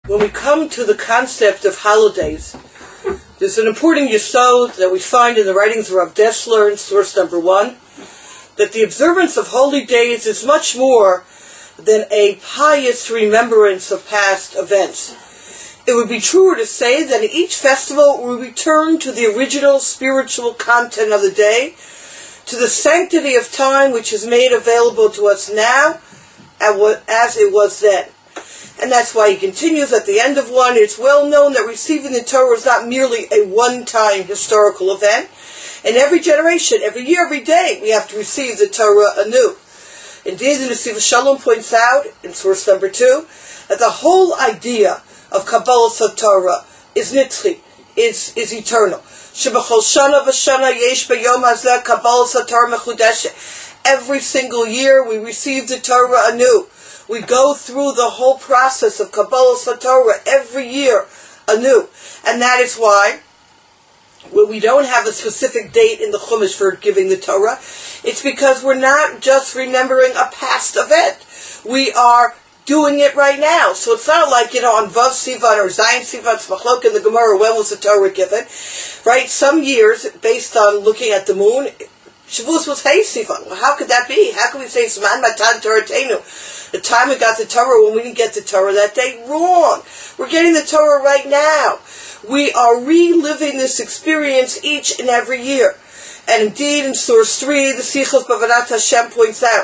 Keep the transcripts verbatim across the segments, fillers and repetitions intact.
when we come to the concept of holidays, there's an important yesod that we find in the writings of Rav Dessler in source number one, that the observance of holy days is much more than a pious remembrance of past events. It would be truer to say that in each festival we return to the original spiritual content of the day, to the sanctity of time which is made available to us now as it was then. And that's why he continues at the end of one, it's well known that receiving the Torah is not merely a one-time historical event. In every generation, every year, every day, we have to receive the Torah anew. Indeed, the Nesiv Shalom points out, in source number two, that the whole idea of Kabbalah Torah is nitzchi, is, is eternal. Shebachol shana v'shana yesh b'yom hazeh Kabbalah Torah mechudeshet. Every single year, we receive the Torah anew. We go through the whole process of Kabbalah Torah every year anew. And that is why, when we don't have a specific date in the Chumash for giving the Torah, it's because we're not just remembering a past event. We are doing it right now. So it's not like, you know, on Vav Sivan or Zayin Sivan, Smachlok in the Gemara, when was the Torah given? Right? Some years, based on looking at the moon, Shavuos was Hey Sivan. Well, how could that be? How can we say Zman Matan Torah Teinu? The time we got the Torah when we didn't get the Torah that day? Wrong. We're getting the Torah right now. We are reliving this experience each and every year. And indeed, in source three, the Sichos Bavadat Hashem points out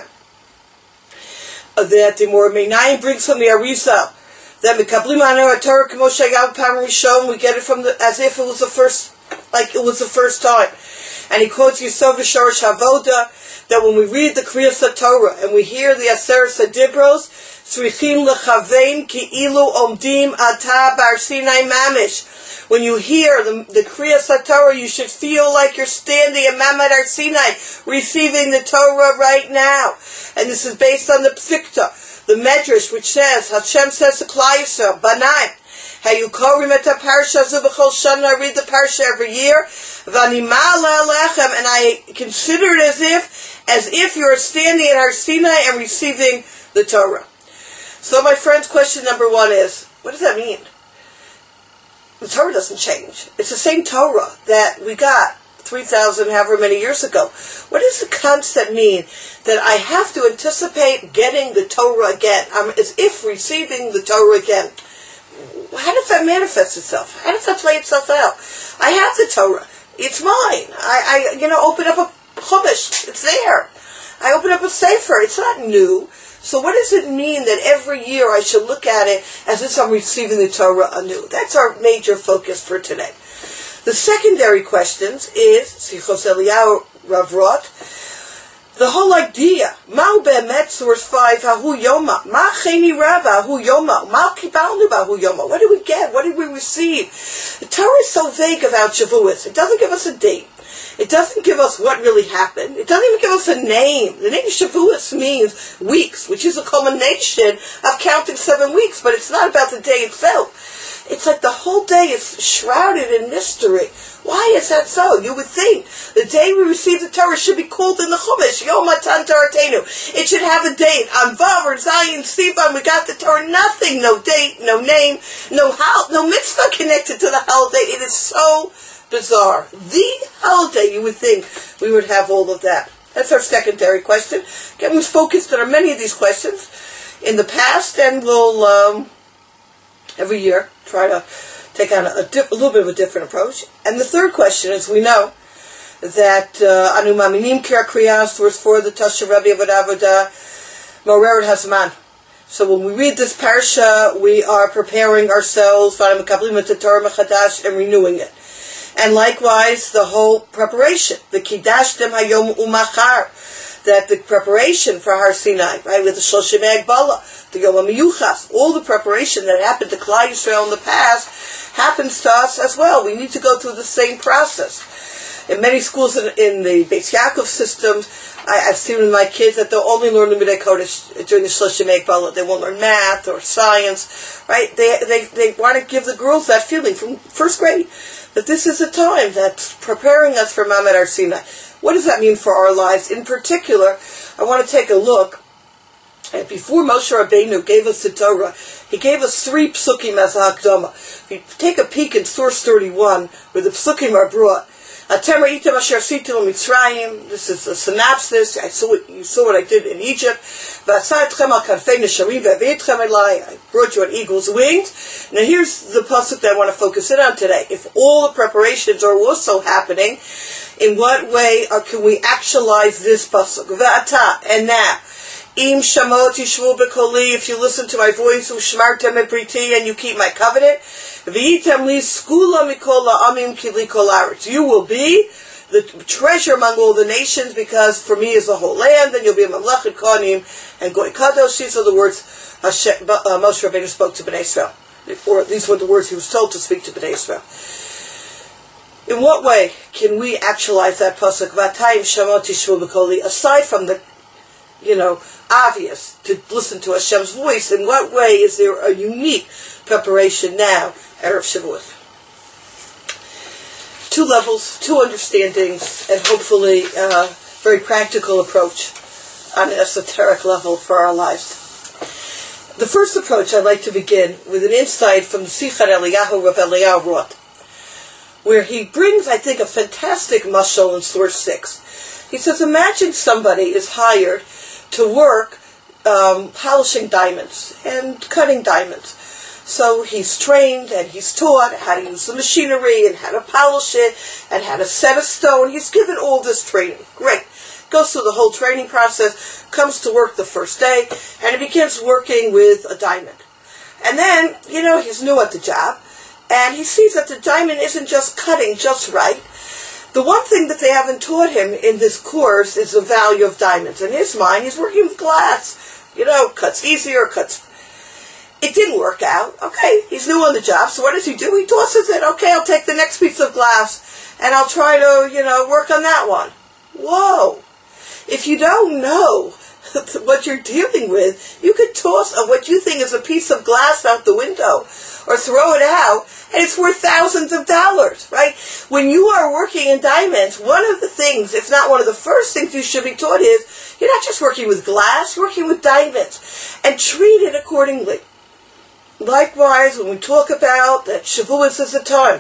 that the Mor Meinayim brings from the Arizal that Mikablim Anar Torah Kamo Shagav Pam Rishon, we get it from the, as if it was the first, like it was the first time. And he quotes Yisov V'Shorish Havoda, that when we read the Kriyas HaTorah and we hear the Aseres HaDibros, Tzrichim Lechavein Ki'ilu Omdim Ata Bar Sinai Mamish. When you hear the, the Kriyas HaTorah, you should feel like you're standing at Mamad Ar Sinai, receiving the Torah right now. And this is based on the Psikta, the Medrash, which says, Hashem says to Klal Yisrael, Banai, Hayukorim et parsha zubachol shana, read the parsha every year, v'animala alechem, and I consider it as if, as if you are standing at Har Sinai and receiving the Torah. So my friends, question number one is, what does that mean? The Torah doesn't change. It's the same Torah that we got three thousand, however many years ago. What does the concept mean that I have to anticipate getting the Torah again? I'm as if receiving the Torah again. How does that manifest itself? How does that play itself out? I have the Torah. It's mine. I, I you know, open up a Chumash. It's there. I open up a Sefer. It's not new. So what does it mean that every year I should look at it as if I'm receiving the Torah anew? That's our major focus for today. The secondary questions is, Sichos Eliyahu Rav Roth, the whole idea, Ma'u be'emet, source five, Hahu Yoma, Ma cheni rabba, Hahu Yoma, Ma kibalnu b'Hahu Yoma. What did we get? What did we receive? The Torah is so vague about Shavuos. It doesn't give us a date. It doesn't give us what really happened. It doesn't even give us a name. The name Shavuos means weeks, which is a culmination of counting seven weeks, but it's not about the day itself. It's like the whole day is shrouded in mystery. Why is that so? You would think the day we receive the Torah should be called in the Chumash, Yom Matan Torah Teinu. It should have a date. On Vav or Zayin, Sivan, we got the Torah. Nothing, no date, no name, no hol- no mitzvah connected to the holiday. It is so bizarre. The holiday, you would think we would have all of that. That's our secondary question. Again, we've focused on many of these questions in the past, and we'll um, every year try to take on a, a, dip, a little bit of a different approach. And the third question is, we know that Anu Maminim Kir Kriyas, verse four, the Tasha Rabbi Avodah Avodah Morer Hazman. So when we read this parsha, we are preparing ourselves, and renewing it. And likewise, the whole preparation, the Kidashtem Hayom Umachar, that the preparation for Har Sinai, right, with the Shloshim Egbala, the Yom HaMiyuchas, all the preparation that happened to Klal Yisrael in the past happens to us as well. We need to go through the same process. In many schools in, in the Beis Yaakov systems, I, I've seen with my kids that they'll only learn Limudei Kodesh during the Shloshim Egbala. They won't learn math or science, right? They they they want to give the girls that feeling from first grade that this is a time that's preparing us for Mamad Har Sinai. What does that mean for our lives? In particular, I want to take a look And before Moshe Rabbeinu gave us the Torah, he gave us three psukim as a hakdama. If you take a peek in source thirty-one, where the psukim are brought, Atem ra'item asher asitu Mitzrayim. This is a synopsis. I saw what you saw what I did in Egypt. V'asai etchem al kanfei nesharim ve'avei elai. I brought you on eagle's wings. Now here's the pasuk that I want to focus in on today. If all the preparations are also happening, in what way are, can we actualize this pasuk? V'ata, and now, im shamot yishvu b'koli. If you listen to my voice, u'shmartem et briti, and you keep my covenant. V'yitem li skula mikol ha'amim ki li kol haaretz. You will be the treasure among all the nations, because for me is the whole land, and you'll be a mamlechet kohanim and goy kadosh. These are the words Hashem, uh, Moshe Rabbeinu spoke to Bnei Israel, or these were the words he was told to speak to Bnei Israel. In what way can we actualize that pasuk? V'atayim shamot yishvu b'koli. Aside from the, you know, obvious to listen to Hashem's voice, in what way is there a unique preparation now, Erev Shavuot? Two levels, two understandings, and hopefully a very practical approach on an esoteric level for our lives. The first approach, I'd like to begin with an insight from the Sichar Eliyahu Rav Eliyahu wrote, where he brings, I think, a fantastic mashal in source six. He says, imagine somebody is hired to work um, polishing diamonds and cutting diamonds. So he's trained and he's taught how to use the machinery and how to polish it and how to set a stone. He's given all this training. Great. Goes through the whole training process, comes to work the first day, and he begins working with a diamond. And then, you know, he's new at the job, and he sees that the diamond isn't just cutting just right. The one thing that they haven't taught him in this course is the value of diamonds. In his mind, he's working with glass. You know, cuts easier, cuts... It didn't work out. Okay, he's new on the job, so what does he do? He tosses it. Okay, I'll take the next piece of glass, and I'll try to, you know, work on that one. Whoa. If you don't know what you're dealing with, you could toss a, what you think is a piece of glass out the window, or throw it out, and it's worth thousands of dollars, right? When you are working in diamonds, one of the things, if not one of the first things you should be taught is, you're not just working with glass, you're working with diamonds, and treat it accordingly. Likewise, when we talk about that Shavuot is a time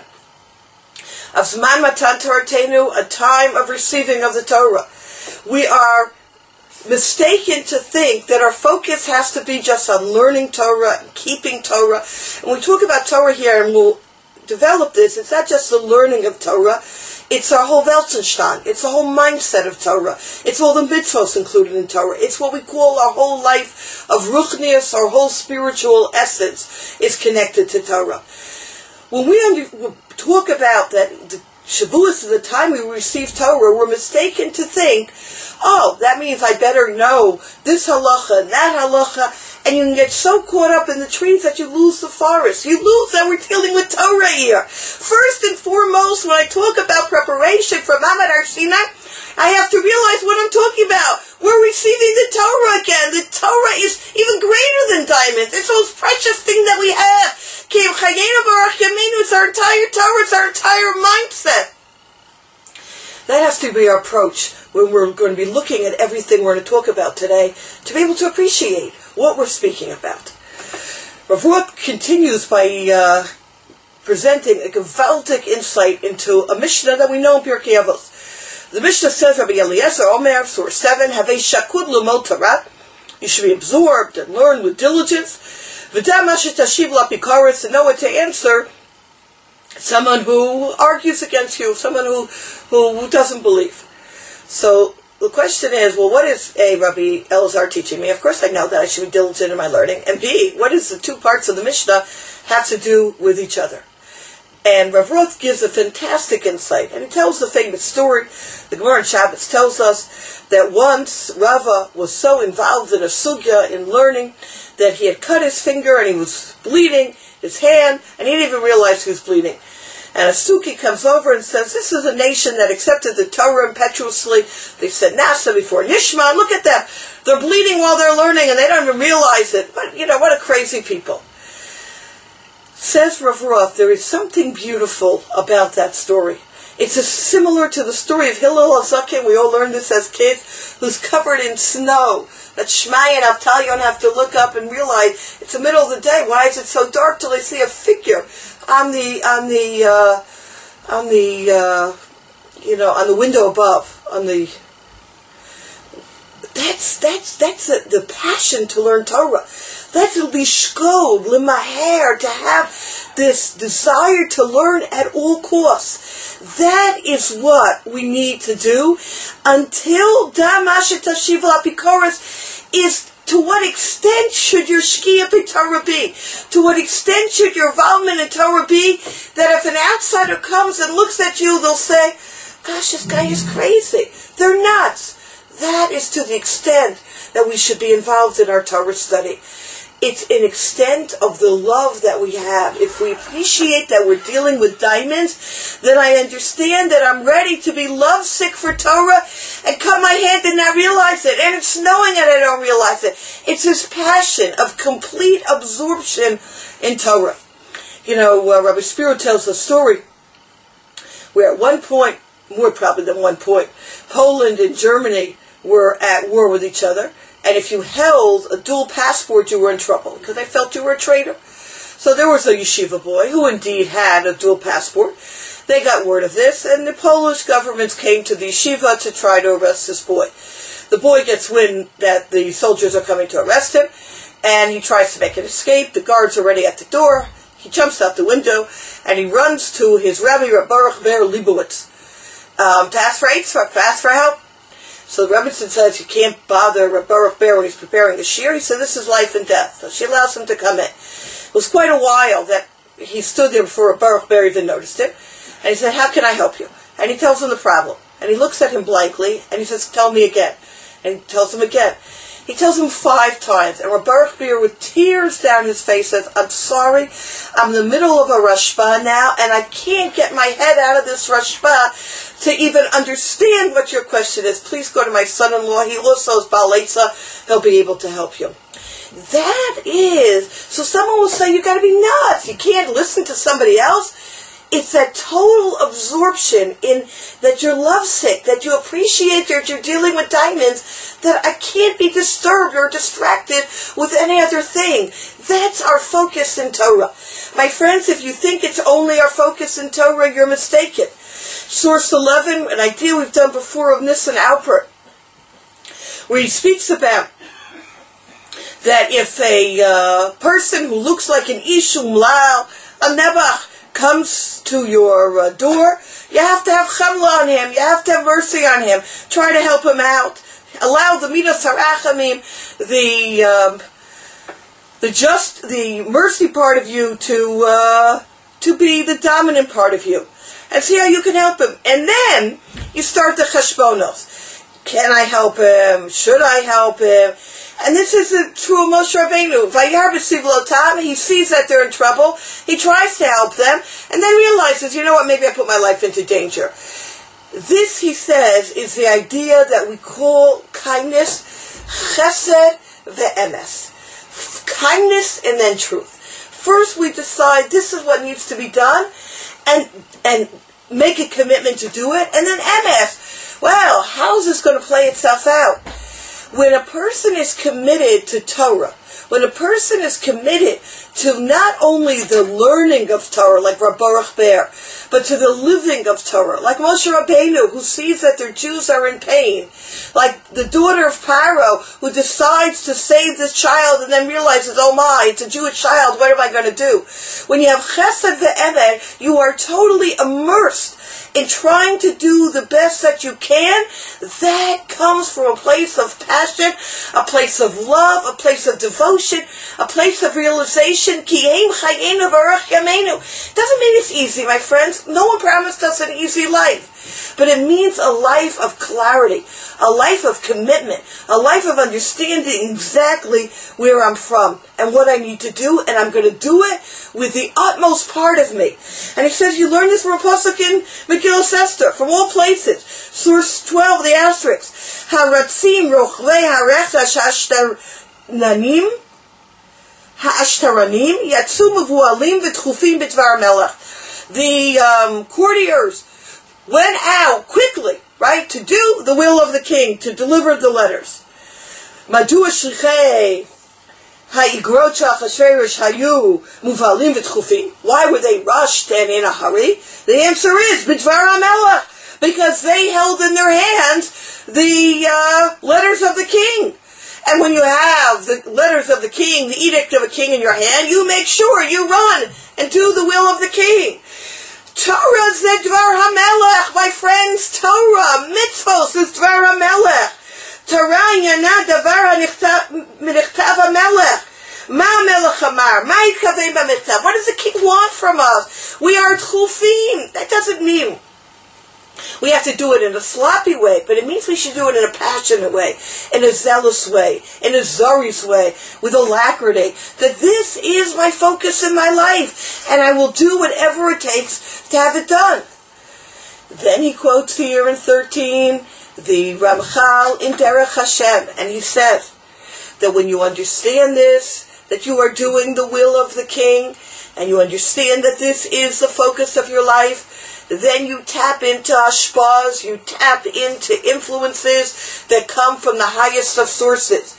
of Zman Matan Toratenu, a time of receiving of the Torah, we are mistaken to think that our focus has to be just on learning Torah and keeping Torah. And we talk about Torah here, and we'll develop this. It's not just the learning of Torah. It's our whole Weltanstein. It's the whole mindset of Torah. It's all the mitzvos included in Torah. It's what we call our whole life of ruchnius, our whole spiritual essence is connected to Torah. When we under, talk about that, the Shavuot is the time we receive Torah, we're mistaken to think, oh, that means I better know this halacha and that halacha, and you can get so caught up in the trees that you lose the forest. You lose that we're dealing with Torah here. First and foremost, when I talk about preparation for Ma'amad Har Sinai, I have to realize what I'm talking about. We're receiving the Torah again. The Torah is even greater than diamonds. It's the most precious thing that we have. It's our entire Torah. It's our entire mindset. That has to be our approach when we're going to be looking at everything we're going to talk about today, to be able to appreciate what we're speaking about. Rav Ruach continues by uh, presenting a gewaltic insight into a Mishnah that we know in Pirkei Avos. The Mishnah says, Rabbi Eliezer Omer, source seven, Havei shakud l'mod Torah. You should be absorbed and learn with diligence. V'da ma shetashiv lapikaretz, to know what to answer someone who argues against you, someone who, who doesn't believe. So the question is, well, what is A, Rabbi Elazar teaching me? Of course I know that I should be diligent in my learning. And B, what does the two parts of the Mishnah have to do with each other? And Rav Ruach gives a fantastic insight, and he tells the famous story. The Gemara in Shabbos tells us that once Rava was so involved in a sugya, in learning, that he had cut his finger and he was bleeding his hand, and he didn't even realize he was bleeding. And a Suki comes over and says, this is a nation that accepted the Torah impetuously. They said Nasa before Nishma. Look at them. They're bleeding while they're learning, and they don't even realize it. But, you know, what a crazy people. Says Rav Ruach, there is something beautiful about that story. It's a, similar to the story of Hillel HaZaken. We all learned this as kids, who's covered in snow. That Shmai and Avtalion have to look up and realize it's the middle of the day. Why is it so dark till they see a figure on the on the uh, on the uh, you know on the window above on the. That's that's that's a, the passion to learn Torah. That's a lishkod, limaher, to have this desire to learn at all costs. That is what we need to do until Damashet Tashiva Apikoros is. To what extent should your shkia in Torah be? To what extent should your involvement in Torah be that if an outsider comes and looks at you, they'll say, gosh, this guy is crazy. They're nuts. That is to the extent that we should be involved in our Torah study. It's an extent of the love that we have. If we appreciate that we're dealing with diamonds, then I understand that I'm ready to be lovesick for Torah and cut my hand and not realize it. And it's snowing and I don't realize it. It's this passion of complete absorption in Torah. You know, uh, Rabbi Spiro tells a story where at one point, more probably than one point, Poland and Germany were at war with each other. And if you held a dual passport, you were in trouble because they felt you were a traitor. So there was a yeshiva boy who indeed had a dual passport. They got word of this, and the Polish government came to the yeshiva to try to arrest this boy. The boy gets wind that the soldiers are coming to arrest him, and he tries to make an escape. The guards are already at the door. He jumps out the window, and he runs to his Rabbi Baruch Ber Leibowitz um, to ask for aid, to ask for help. So the Rebbetzin says you can't bother Baruch Ber when he's preparing the shir. He said this is life and death. So she allows him to come in. It was quite a while that he stood there before Baruch Ber even noticed him. And he said, how can I help you? And he tells him the problem. And he looks at him blankly and he says, tell me again. And he tells him again. He tells him five times. And Baruch Ber, with tears down his face, says, I'm sorry. I'm in the middle of a rashba now and I can't get my head out of this rashba to even understand what your question is. Please go to my son-in-law. He also is Baal Eitzah. He'll be able to help you. That is, so someone will say, you got to be nuts. You can't listen to somebody else. It's that total absorption in that you're lovesick, that you appreciate that you're dealing with diamonds, that I can't be disturbed or distracted with any other thing. That's our focus in Torah. My friends, if you think it's only our focus in Torah, you're mistaken. Source eleven, an idea we've done before of Nissen Alpert, where he speaks about that if a uh, person who looks like an Ishum Lal, a Nebach, comes to your uh, door, you have to have chemla on him, you have to have mercy on him, try to help him out, allow the midas harachamim, the um, the just, the mercy part of you to uh, to be the dominant part of you, and see how you can help him. And then you start the cheshbonos. Can I help him? Should I help him? And this is a true Moshe Rabbeinu. Vayar b'sivlotam, he sees that they're in trouble. He tries to help them, and then realizes, you know what, maybe I put my life into danger. This, he says, is the idea that we call kindness, chesed ve'emes. Kindness and then truth. First we decide this is what needs to be done, and and make a commitment to do it, and then emes. Well, how is this going to play itself out? When a person is committed to Torah, when a person is committed to not only the learning of Torah, like Rabbi Baruch Ber, but to the living of Torah, like Moshe Rabbeinu, who sees that their Jews are in pain, like the daughter of Paro, who decides to save this child and then realizes, oh my, it's a Jewish child, what am I going to do? When you have chesed ve'emet, you are totally immersed in trying to do the best that you can. That comes from a place of passion, a place of love, a place of devotion, a place of realization. Ki ein chayenu baruch yameinu. Doesn't mean it's easy, my friends. No one promised us an easy life. But it means a life of clarity, a life of commitment, a life of understanding exactly where I'm from and what I need to do, and I'm going to do it with the utmost part of me. And he says, you learn this from a pasuk in Megillah Esther, from all places. Source twelve, the asterisk. Haratzim rochvei harechash ashtaranim ha'ashtaranim yatsu mevualim v'tchufim b'dvar melech. The um, courtiers went out quickly, right, to do the will of the king, to deliver the letters. Madua shlichei ha'igros shel Achashverosh hayu muvalim v'tchufim. Why were they rushed and in a hurry? The answer is b'dvar HaMelech, because they held in their hands the uh, letters of the king. And when you have the letters of the king, the edict of a king in your hand, you make sure you run and do the will of the king. Torah is Dvar HaMelech, my friends. Torah, mitzvos is Dvar HaMelech. Torah yana davar hanichtav HaMelech. Ma HaMelech Amar, ma yitkaveh b'michtav. What does the king want from us? We are tchufim. That doesn't mean we have to do it in a sloppy way, but it means we should do it in a passionate way, in a zealous way, in a Zori's way, with alacrity. That this is my focus in my life, and I will do whatever it takes to have it done. Then he quotes here in thirteen, the Ramchal in Derech Hashem, and he says that when you understand this, that you are doing the will of the king, and you understand that this is the focus of your life, then you tap into ashpaz, you tap into influences that come from the highest of sources.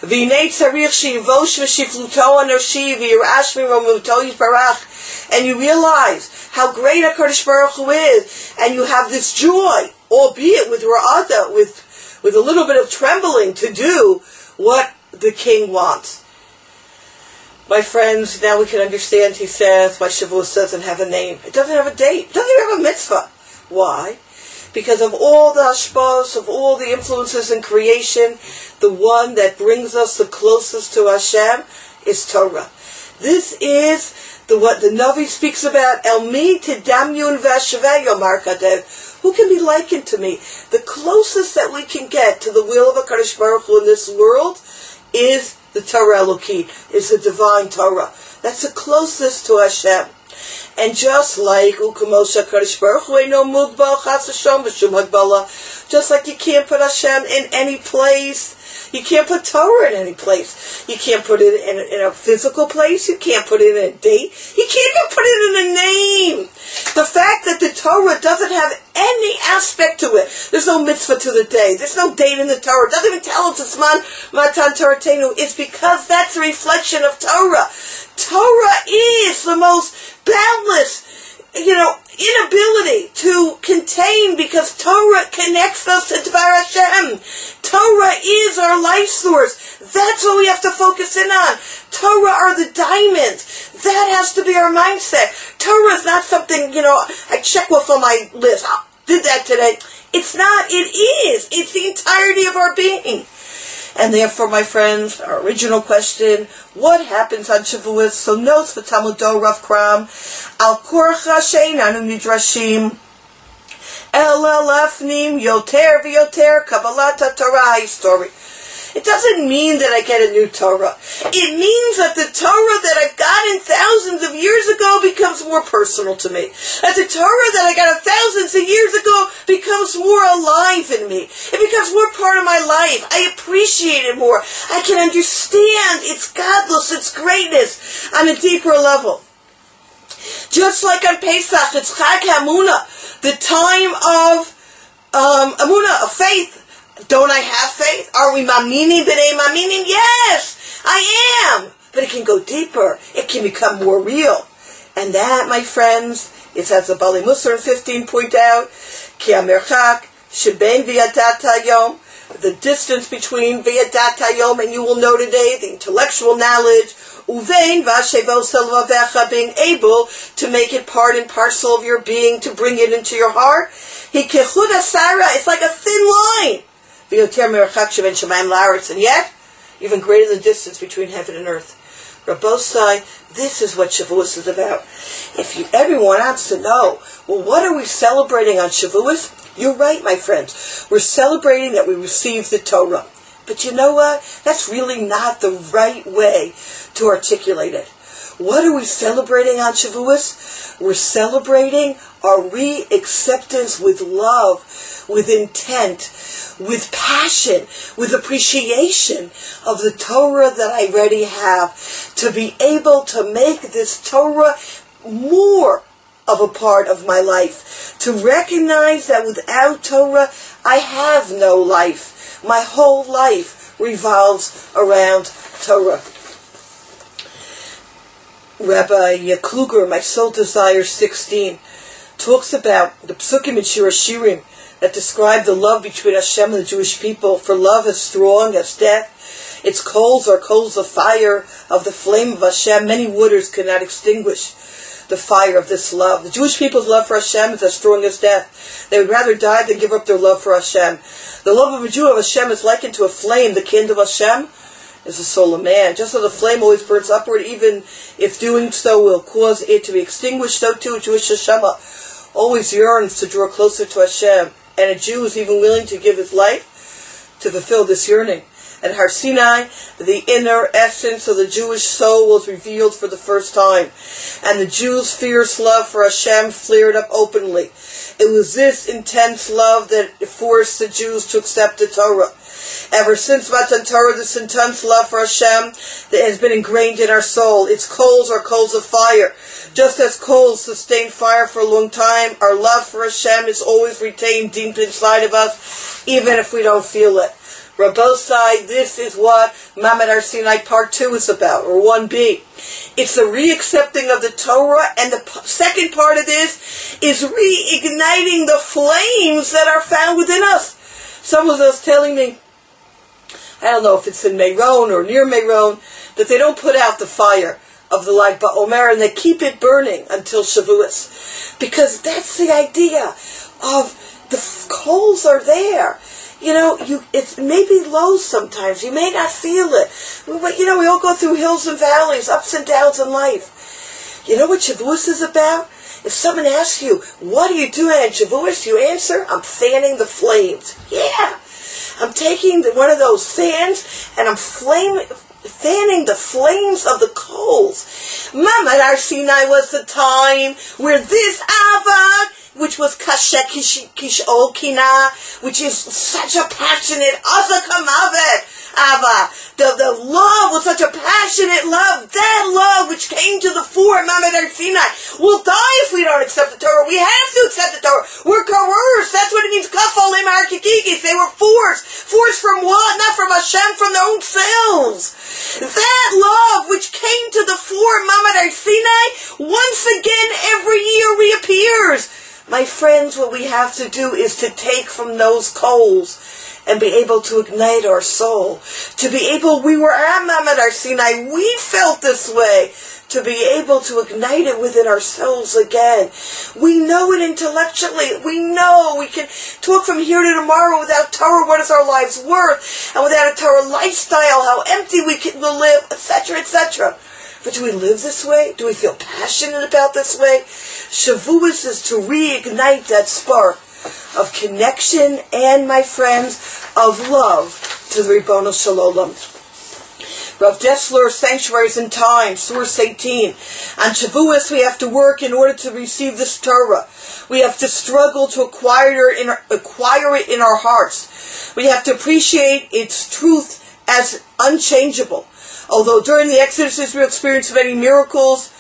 And you realize how great HaKadosh Baruch Hu is, and you have this joy, albeit with ra'ada, with, with a little bit of trembling, to do what the king wants. My friends, now we can understand, he says, why Shavuos doesn't have a name. It doesn't have a date. It doesn't even have a mitzvah. Why? Because of all the hashpos, of all the influences in creation, the one that brings us the closest to Hashem is Torah. This is the what the Navi speaks about. El mi tidamyun v'ashvei yomar kadev. Who can be likened to me? The closest that we can get to the will of HaKadosh Baruch Hu in this world is the Torah Eloki, is the divine Torah. That's the closest to Hashem. And just like Ukamosha Kadosh Baruch Hu no mugba chas Hashem v'shum hagbala, just like you can't put Hashem in any place, you can't put Torah in any place. You can't put it in a, in a physical place. You can't put it in a date. You can't even put it in a name. The fact that the Torah doesn't have any aspect to it. There's no mitzvah to the day. There's no date in the Torah. It doesn't even tell us Zman Matan Toratenu. It's because that's a reflection of Torah. Torah is the most boundless, you know, inability to contain, because Torah connects us to Dvar Hashem. Torah is our life source. That's what we have to focus in on. Torah are the diamonds. That has to be our mindset. Torah is not something, you know, I check off on my list. I did that today. It's not. It is. It's the entirety of our being. And therefore, my friends, our original question, what happens on Shavuos? So notes for Talmud Dor Rav Kram, Al Korcha Sheinanu Midrashim, El Lafnim Yoter V'Yoter Kabbalat HaTorah story. It doesn't mean that I get a new Torah. It means that the Torah that I've gotten thousands of years ago becomes more personal to me. That the Torah that I got thousands of years ago becomes more alive in me. It becomes more part of my life. I appreciate it more. I can understand its godless, its greatness on a deeper level. Just like on Pesach, it's Chag HaEmunah, the time of um, Emunah, of faith. Don't I have faith? Are we maminim b'nei maminim? Yes, I am. But it can go deeper. It can become more real. And that, my friends, is as the Bali Musar in fifteen point out, ki hamerchak shebein v'yadat hayom, the distance between v'yadat hayom, and you will know today, the intellectual knowledge, uvein v'ashevo selvavecha, being able to make it part and parcel of your being, to bring it into your heart. He kechud asara, it's like a thin line. And yet, even greater the distance between heaven and earth. Rabbosai, this is what Shavuos is about. If you, everyone wants to know, well, what are we celebrating on Shavuos? You're right, my friends. We're celebrating that we received the Torah. But you know what? That's really not the right way to articulate it. What are we celebrating on Shavuos? We're celebrating our re-acceptance with love, with intent, with passion, with appreciation of the Torah that I already have, to be able to make this Torah more of a part of my life. To recognize that without Torah, I have no life. My whole life revolves around Torah. Rabbi Kluger, My Soul Desire sixteen, talks about the psukim in Shir Hashirim that describe the love between Hashem and the Jewish people. For love is strong as death. Its coals are coals of fire, of the flame of Hashem. Many waters cannot extinguish the fire of this love. The Jewish people's love for Hashem is as strong as death. They would rather die than give up their love for Hashem. The love of a Jew of Hashem is likened to a flame. The candle of Hashem is the soul of man. Just as the flame always burns upward, even if doing so will cause it to be extinguished, so too a Jewish Neshama always yearns to draw closer to Hashem. And a Jew is even willing to give his life to fulfill this yearning. At Har Sinai, the inner essence of the Jewish soul was revealed for the first time, and the Jews' fierce love for Hashem flared up openly. It was this intense love that forced the Jews to accept the Torah. Ever since Matan Torah, this intense love for Hashem that has been ingrained in our soul. Its coals are coals of fire. Just as coals sustain fire for a long time, our love for Hashem is always retained deep inside of us, even if we don't feel it. Rabbosai, this is what Ma'amad Har Sinai Part two is about, or one B. It's the re-accepting of the Torah, and the p- second part of this is reigniting the flames that are found within us. Someone was telling me, I don't know if it's in Meron or near Meron, that they don't put out the fire of the Lag BaOmer, and they keep it burning until Shavuos. Because that's the idea of the f- coals are there. You know, you it may be low sometimes. You may not feel it. But, you know, we all go through hills and valleys, ups and downs in life. You know what Shavuos is about? If someone asks you, what are you doing at Shavuos? You answer, I'm fanning the flames. Yeah. I'm taking the, one of those fans and I'm flame, fanning the flames of the coals. Ma'amad Har Sinai was the time where this Ava, which was Kasha Kish'ol Kina, which is such a passionate Azaka Mavet Ava. The, the love was such a passionate love. That love which came to the fore, Ma'amad Har Sinai. We'll die if we don't accept the Torah. We have to accept the Torah. We're coerced. That's what it means. Kafal Ema Arkikigis. They were forced. Forced from what? Not from Hashem, from their own selves. That love which came to the fore, Ma'amad Har Sinai, once again every year reappears. My friends, what we have to do is to take from those coals and be able to ignite our soul. To be able, we were at Ma'amad Har Sinai, we felt this way. To be able to ignite it within ourselves again. We know it intellectually. We know we can talk from here to tomorrow. Without Torah, what is our lives worth? And without a Torah lifestyle, how empty we can will live, et cetera, et cetera. But do we live this way? Do we feel passionate about this way? Shavuos is to reignite that spark of connection and, my friends, of love to the Ribbono Shel Olam. Rav Dessler, Sanctuaries in Time, Source eighteen. On Shavuos, we have to work in order to receive this Torah. We have to struggle to acquire it in our, acquire it in our hearts. We have to appreciate its truth as unchangeable. Although during the Exodus, Israel experienced many miracles,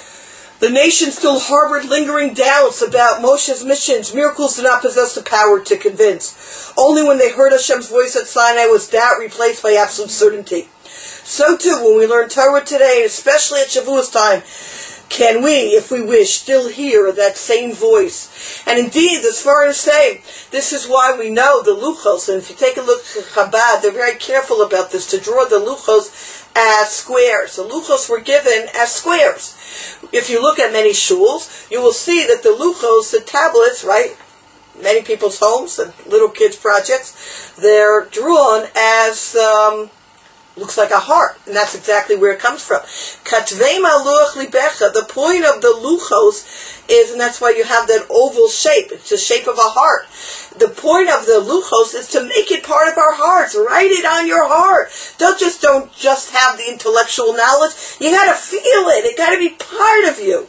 the nation still harbored lingering doubts about Moshe's missions. Miracles did not possess the power to convince. Only when they heard Hashem's voice at Sinai was doubt replaced by absolute certainty. So too, when we learn Torah today, especially at Shavuos time, can we, if we wish, still hear that same voice? And indeed, the Sfarim say, this is why we know the luchos, and if you take a look at Chabad, they're very careful about this, to draw the luchos as squares. The luchos were given as squares. If you look at many shuls, you will see that the luchos, the tablets, right, many people's homes and little kids' projects, they're drawn as... Um, looks like a heart, and that's exactly where it comes from. Katvei maluach libecha, the point of the luchos is, and that's why you have that oval shape, it's the shape of a heart. The point of the luchos is to make it part of our hearts. Write it on your heart. Don't just don't just have the intellectual knowledge. You got to feel it. It got to be part of you.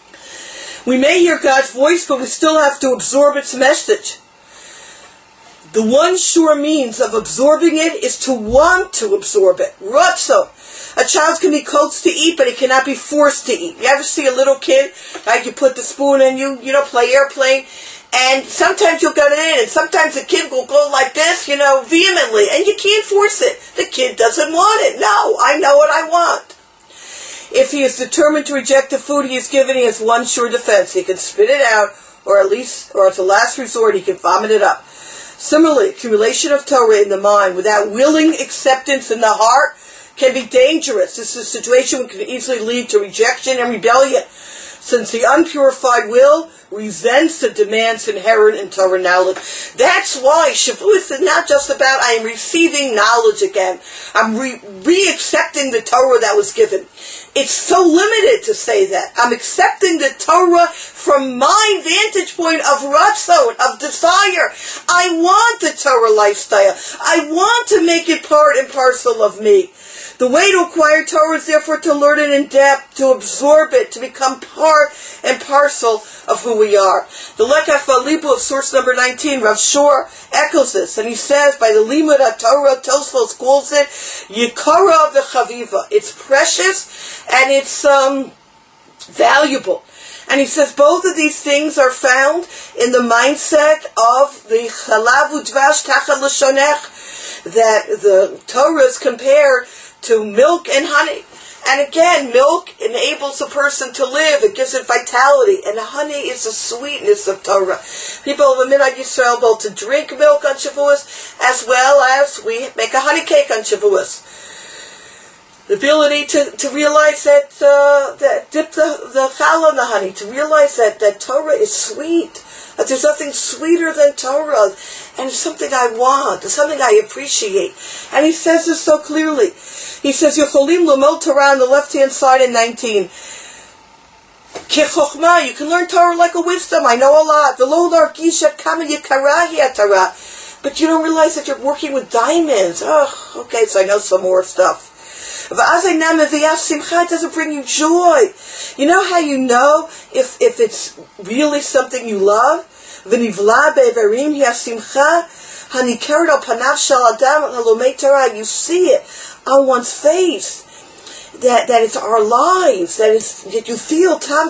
We may hear God's voice, but we still have to absorb its message. The one sure means of absorbing it is to want to absorb it. Ratzo. A child can be coaxed to eat, but he cannot be forced to eat. You ever see a little kid, like you put the spoon in, you, you know, play airplane, and sometimes you'll get it in, and sometimes the kid will go like this, you know, vehemently, and you can't force it. The kid doesn't want it. No, I know what I want. If he is determined to reject the food he is given, he has one sure defense. He can spit it out, or at least, or as a last resort, he can vomit it up. Similarly, accumulation of Torah in the mind without willing acceptance in the heart can be dangerous. This is a situation which can easily lead to rejection and rebellion, since the unpurified will resents the demands inherent in Torah knowledge. That's why Shavuos is not just about I am receiving knowledge again. I'm re- re-accepting the Torah that was given. It's so limited to say that. I'm accepting the Torah from my vantage point of ratzon, of desire. I want the Torah lifestyle. I want to make it part and parcel of me. The way to acquire Torah is therefore to learn it in depth, to absorb it, to become part and parcel of who we are. The Lekach V'Alibu of source number nineteen, Rav Shor echoes this, and he says, by the Limud HaTorah, Tosfos calls it Yikara V'Chaviva. It's precious and it's um, valuable. And he says both of these things are found in the mindset of the Chalav U'Dvash Tachat L'Shonech, that the Torah is compared to milk and honey. And again, milk enables a person to live. It gives it vitality. And honey is the sweetness of Torah. People of the Minhag Yisrael both to drink milk on Shavuos, as well as we make a honey cake on Shavuos. The ability to, to realize that, uh, that dip the, the challah in the honey, to realize that, that Torah is sweet. That there's nothing sweeter than Torah. And it's something I want. It's something I appreciate. And he says this so clearly. He says, Yecholim L'mod Torah on the left-hand side in nineteen. Kechochma, you can learn Torah like a wisdom. I know a lot. V'lo l'argisha kama yikara hi Torah. But you don't realize that you're working with diamonds. Oh, okay, so I know some more stuff. It doesn't bring you joy. You know how you know if if it's really something you love? You see it on one's face. That that it's our lives. That is that you feel tam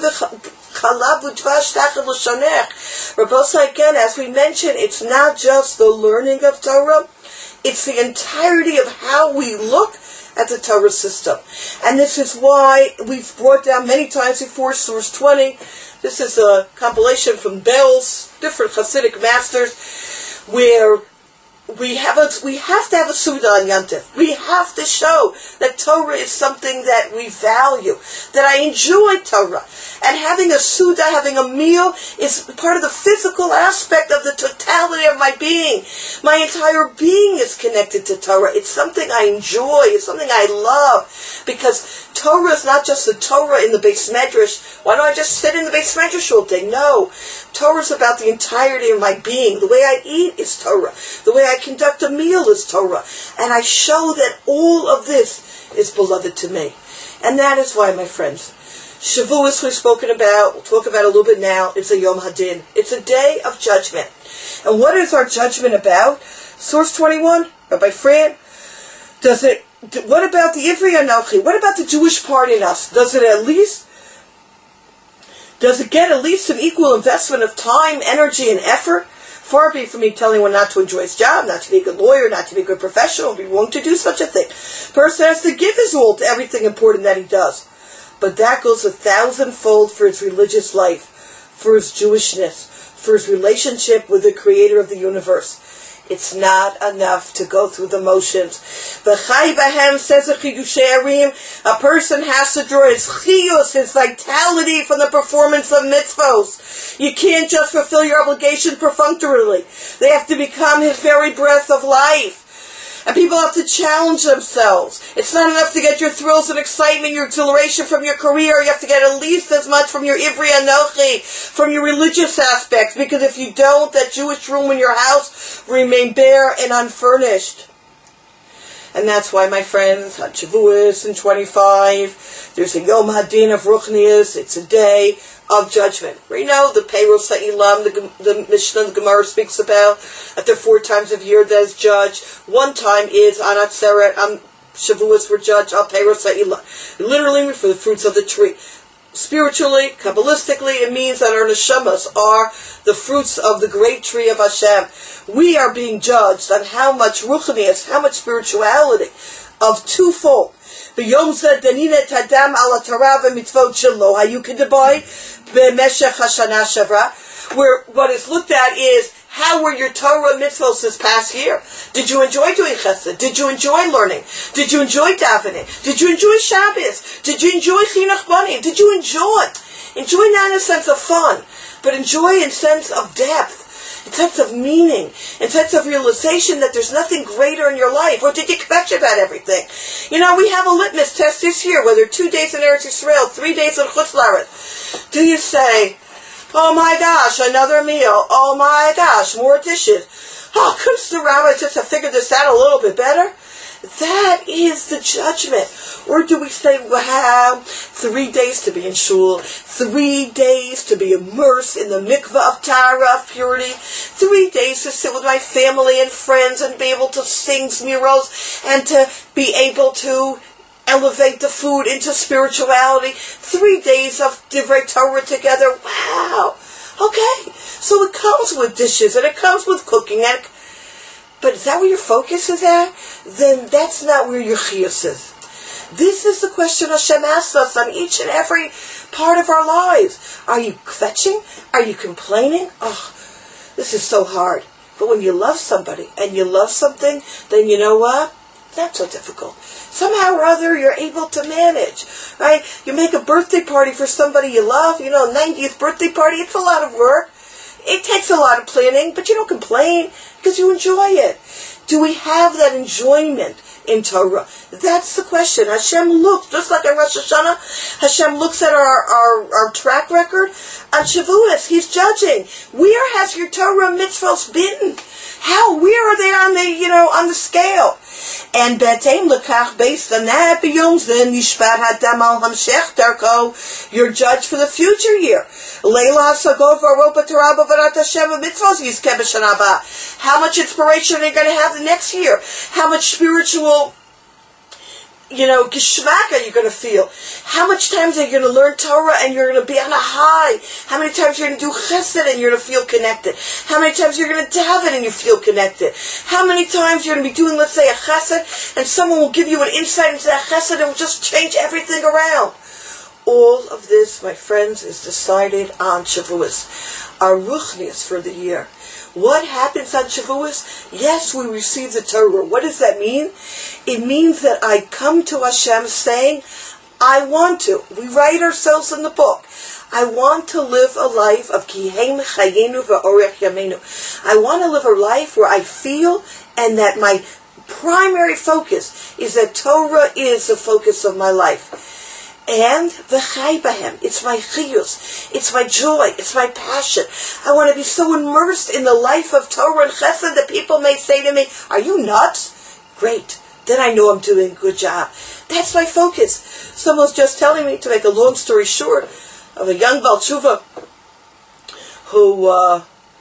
Rabosa, again, as we mentioned, it's not just the learning of Torah. It's the entirety of how we look at the Torah system. And this is why we've brought down many times before, source twenty. This is a compilation from Bell's different Hasidic masters, where we have a, we have to have a Suda on Yom Tov. We have to show that Torah is something that we value, that I enjoy Torah. And having a Suda, having a meal, is part of the physical aspect of the totality of my being. My entire being is connected to Torah. It's something I enjoy. It's something I love. Because Torah is not just the Torah in the Beis Medrash. Why don't I just sit in the Beis Medrash all day? No. Torah is about the entirety of my being. The way I eat is Torah. The way I conduct a meal is Torah. And I show that all of this is beloved to me. And that is why, my friends, Shavuos we've spoken about, we'll talk about a little bit now, it's a Yom Hadin. It's a day of judgment. And what is our judgment about? Source twenty-one, Rabbi Fran, does it, what about the Ivri Anochi? What about the Jewish part in us? Does it at least, does it get at least an equal investment of time, energy, and effort? Far be it from me telling one not to enjoy his job, not to be a good lawyer, not to be a good professional, be willing to do such a thing. Person has to give his all to everything important that he does. But that goes a thousandfold for his religious life, for his Jewishness, for his relationship with the Creator of the universe. It's not enough to go through the motions. B'chai b'hem, says the Chidushei Arim, a person has to draw his chiyus, his vitality, from the performance of mitzvos. You can't just fulfill your obligation perfunctorily. They have to become his very breath of life. And people have to challenge themselves. It's not enough to get your thrills and excitement, your exhilaration from your career. You have to get at least as much from your Ivri Anochi, from your religious aspects. Because if you don't, that Jewish room in your house will remain bare and unfurnished. And that's why, my friends, on Shavuos in twenty-five, there's a Yom Hadin of Ruchnius. It's a day of judgment. We know the payroll Sa'ilam, the, the Mishnah, the Gemara speaks about, that there are four times of year that is judged. One time is on Atzeret, on Shavuos, we're judged, al payroll Sa'ilam. Literally for the fruits of the tree. Spiritually, Kabbalistically, it means that our neshamas are the fruits of the great tree of Hashem. We are being judged on how much ruchnius, how much spirituality, of twofold. B'yom zeh daninet hadam ala Torah v'mitzvot shelo hayukidabai b'meshech hashana shavra, where what is looked at is, how were your Torah mitzvos this past year? Did you enjoy doing chesed? Did you enjoy learning? Did you enjoy davening? Did you enjoy Shabbos? Did you enjoy chinuch banim? Did you enjoy? Enjoy not in a sense of fun, but enjoy in sense of depth, in sense of meaning, in sense of realization that there's nothing greater in your life. Or did you kvetch about everything? You know, we have a litmus test this year, whether two days in Eretz Yisrael, three days in Chutz La'aretz. Do you say, oh my gosh, another meal. Oh my gosh, more dishes. Oh, couldn't the rabbi just have figured this out a little bit better? That is the judgment. Or do we say, wow, three days to be in shul, three days to be immersed in the mikveh of Tara, of purity, three days to sit with my family and friends and be able to sing zmiros and to be able to elevate the food into spirituality. Three days of Divrei Torah together. Wow. Okay. So it comes with dishes and it comes with cooking. And it, but is that where your focus is at? Then that's not where your chiyus is. This is the question Hashem asks us on each and every part of our lives. Are you kvetching? Are you complaining? Oh, this is so hard. But when you love somebody and you love something, then you know what? Not so difficult. Somehow or other, you're able to manage, right? You make a birthday party for somebody you love, you know, ninetieth birthday party, it's a lot of work. It takes a lot of planning, but you don't complain because you enjoy it. Do we have that enjoyment in Torah? That's the question. Hashem looks, just like on Rosh Hashanah, Hashem looks at our, our, our track record. On Shavuos, He's judging. Where has your Torah mitzvos been? How? Where are they on the, you know, on the scale? And betem lekach based on that, b'yom zeh nishpat hadam al hamshech darko. You're judged for the future year. Leila sagov aropa Torah b'varat Hashem mitzvos yizkeh b'shana haba. How much inspiration are you going to have the next year? How much spiritual, you know, geschmack are you going to feel? How much times are you going to learn Torah and you're going to be on a high? How many times you're going to do chesed and you're going to feel connected? How many times you're going to daven and you feel connected? How many times you're going to be doing, let's say, a chesed and someone will give you an insight into that chesed and will just change everything around? All of this, my friends, is decided on Shavuos, our ruchnius for the year. What happens on Shavuos? Yes, we receive the Torah. What does that mean? It means that I come to Hashem saying, I want to. We write ourselves in the book. I want to live a life of Kihem Chayenu V'Orech Yamenu. I want to live a life where I feel and that my primary focus is that Torah is the focus of my life. And v'chai bahem, it's my chiyus, it's my joy, it's my passion. I want to be so immersed in the life of Torah and Chesed that people may say to me, are you nuts? Great, then I know I'm doing a good job. That's my focus. Someone's just telling me, to make a long story short, of a young Baal Tshuva who uh,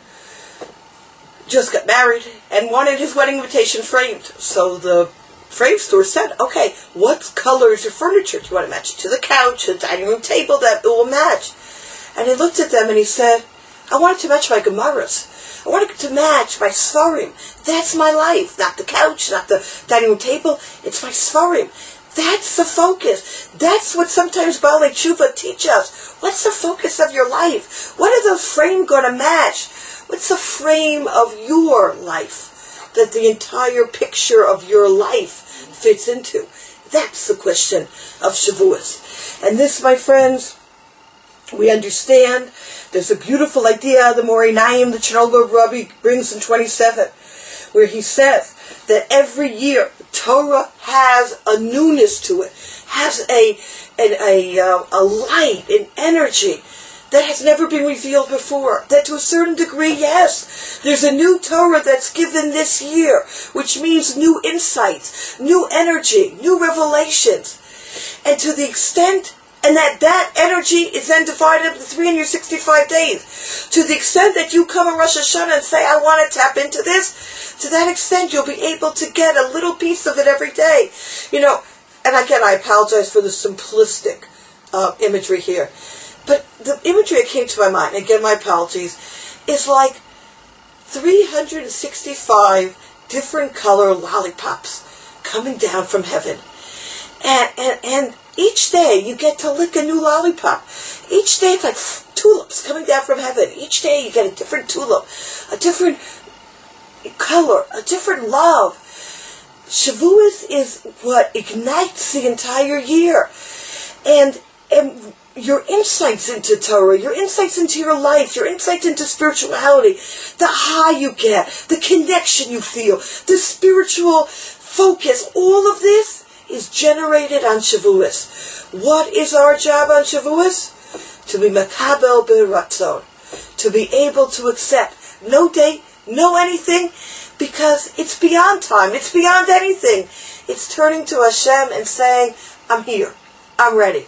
just got married and wanted his wedding invitation framed. So the frame store said, okay, what color is your furniture? Do you want to match it to the couch, the dining room table, that it will match? And he looked at them and he said, I want it to match my Gemaras. I want it to match my Sfarim. That's my life. Not the couch, not the dining room table. It's my Sfarim. That's the focus. That's what sometimes Baalei Tshuva teach us. What's the focus of your life? What are the frame going to match? What's the frame of your life? That the entire picture of your life fits into. That's the question of Shavuos. And this, my friends, we understand. There's a beautiful idea the Moreh Naim, the Chernobyl Rabbi, brings in twenty-seven, where he says that every year Torah has a newness to it, has a an, a uh, a light, an energy that has never been revealed before. That to a certain degree, yes, there's a new Torah that's given this year, which means new insights, new energy, new revelations. And to the extent, and that that energy is then divided into three hundred sixty-five days. To the extent that you come in Rosh Hashanah and say, I want to tap into this, to that extent you'll be able to get a little piece of it every day. You know, and again, I apologize for the simplistic uh, imagery here. But the imagery that came to my mind, again, my apologies, is like three hundred sixty-five different color lollipops coming down from heaven. And, and, and each day you get to lick a new lollipop. Each day it's like tulips coming down from heaven. Each day you get a different tulip, a different color, a different love. Shavuos is what ignites the entire year. And, and your insights into Torah, your insights into your life, your insights into spirituality, the high you get, the connection you feel, the spiritual focus, all of this is generated on Shavuos. What is our job on Shavuos? To be makabel b'ratzon, to be able to accept no date, no anything, because it's beyond time, it's beyond anything. It's turning to Hashem and saying, I'm here, I'm ready.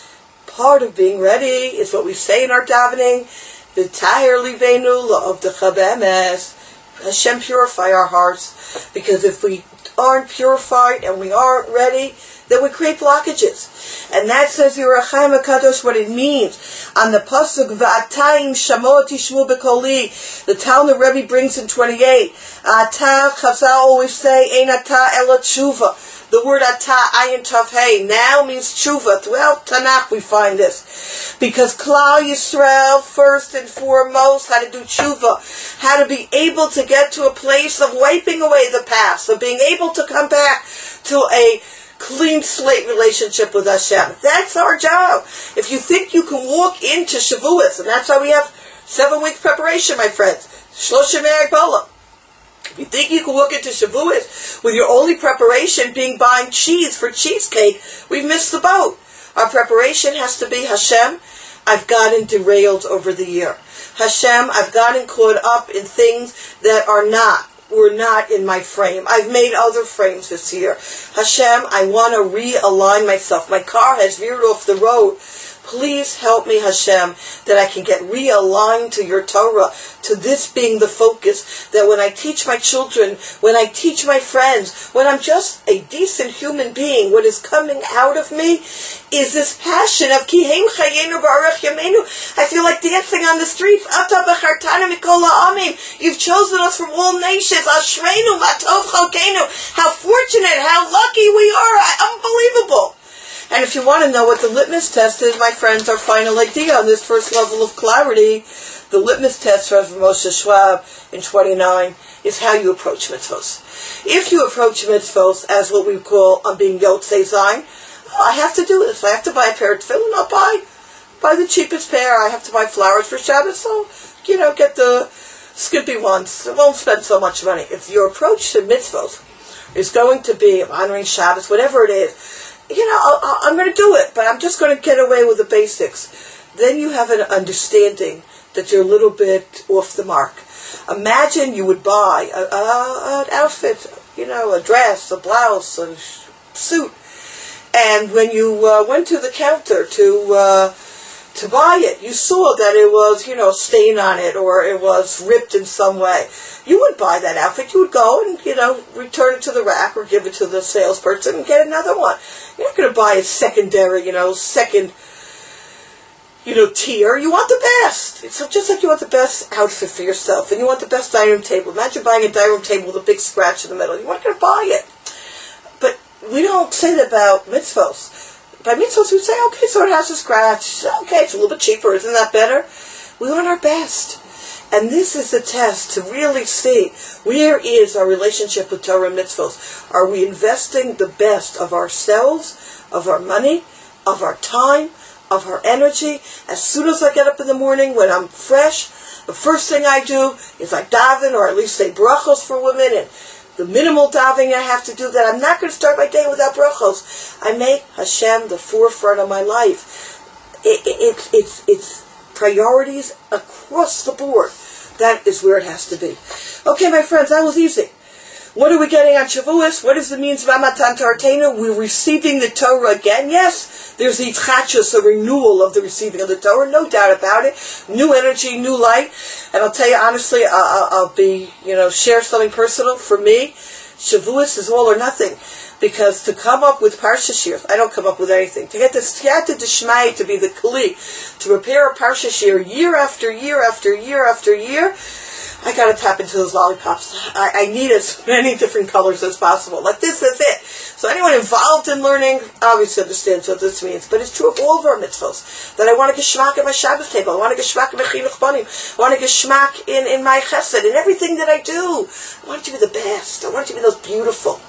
Part of being ready is what we say in our davening, V'taher liveinu la'avdecha be'emes. Hashem, purify our hearts, because if we aren't purified and we aren't ready, then we create blockages. And that says Yerachim HaKadosh what it means. On the pasuk V'atayim shamot tishmu b'koli, the Talmud Rebbe brings in twenty-eight. Atah, Chazal always say, Ein atah ela tshuva. The word atah, ayin tav hey, now means tshuva. Throughout Tanakh we find this. Because Klal Yisrael, first and foremost, had to do tshuva. Had to be able to get to a place of wiping away the past, of being able to come back to a clean slate relationship with Hashem. That's our job. If you think you can walk into Shavuos, and that's how we have seven week preparation, my friends. Shloshim Agbola. If you think you can walk into Shavuos with your only preparation being buying cheese for cheesecake, we've missed the boat. Our preparation has to be, Hashem, I've gotten derailed over the year. Hashem, I've gotten caught up in things that are not, were not in my frame. I've made other frames this year. Hashem, I want to realign myself. My car has veered off the road. Please help me, Hashem, that I can get realigned to your Torah, to this being the focus, that when I teach my children, when I teach my friends, when I'm just a decent human being, what is coming out of me is this passion of Kihem Chayenu B'Arech Yameinu. I feel like dancing on the streets. Ata B'Chartanu Mikol Ha'amim. You've chosen us from all nations. Ashreinu Matov Chalkeinu. How fortunate, how lucky we are. Unbelievable. And if you want to know what the litmus test is, my friends, our final idea on this first level of clarity, the litmus test for Moshe Schwab in twenty-nine is how you approach mitzvos. If you approach mitzvos as what we call on being Yotzei Zayin, I have to do this. I have to buy a pair of tefillin. I'll buy, buy the cheapest pair. I have to buy flowers for Shabbos, so, you know, get the skimpy ones. I won't spend so much money. If your approach to mitzvos is going to be honoring Shabbos, whatever it is, you know, I'll, I'm going to do it, but I'm just going to get away with the basics. Then you have an understanding that you're a little bit off the mark. Imagine you would buy a, a, an outfit, you know, a dress, a blouse, a suit, and when you uh, went to the counter to uh, to buy it, you saw that it was, you know, stain on it, or it was ripped in some way. You wouldn't buy that outfit. You would go and, you know, return it to the rack or give it to the salesperson and get another one. You're not going to buy a secondary, you know, second, you know, tier. You want the best. It's just like you want the best outfit for yourself, and you want the best dining room table. Imagine buying a dining room table with a big scratch in the middle. You're not going to buy it. But we don't say that about mitzvos. By mitzvos, we say, okay, so it has a scratch. Okay, it's a little bit cheaper. Isn't that better? We want our best. And this is the test to really see, where is our relationship with Torah and mitzvos? Are we investing the best of ourselves, of our money, of our time, of our energy? As soon as I get up in the morning, when I'm fresh, the first thing I do is I daven, or at least say brachos for women, and the minimal davening I have to do, that I'm not going to start my day without brachos. I make Hashem the forefront of my life. It, it, it, it's, it's priorities across the board. That is where it has to be. Okay, my friends, that was easy. What are we getting on Shavuos? What does it mean to Matan Taratenu? We're receiving the Torah again. Yes, there's the Itchachus, a renewal of the receiving of the Torah, no doubt about it. New energy, new light. And I'll tell you honestly, I'll, I'll be, you know, share something personal. For me, Shavuos is all or nothing. Because to come up with Parsha Shir, I don't come up with anything. To get the Siyata D'Shmai to be the Kli, to prepare a Parsha Shir year after year after year after year, I gotta tap into those lollipops. I, I need as many different colors as possible. Like this is it. So anyone involved in learning obviously understands what this means. But it's true of all of our mitzvahs. That I want to geschmack at my Shabbos table. I want to geschmack in my chinuch banim. I want to geschmack in, in my chesed. In everything that I do. I want it to be the best. I want it to be those beautiful.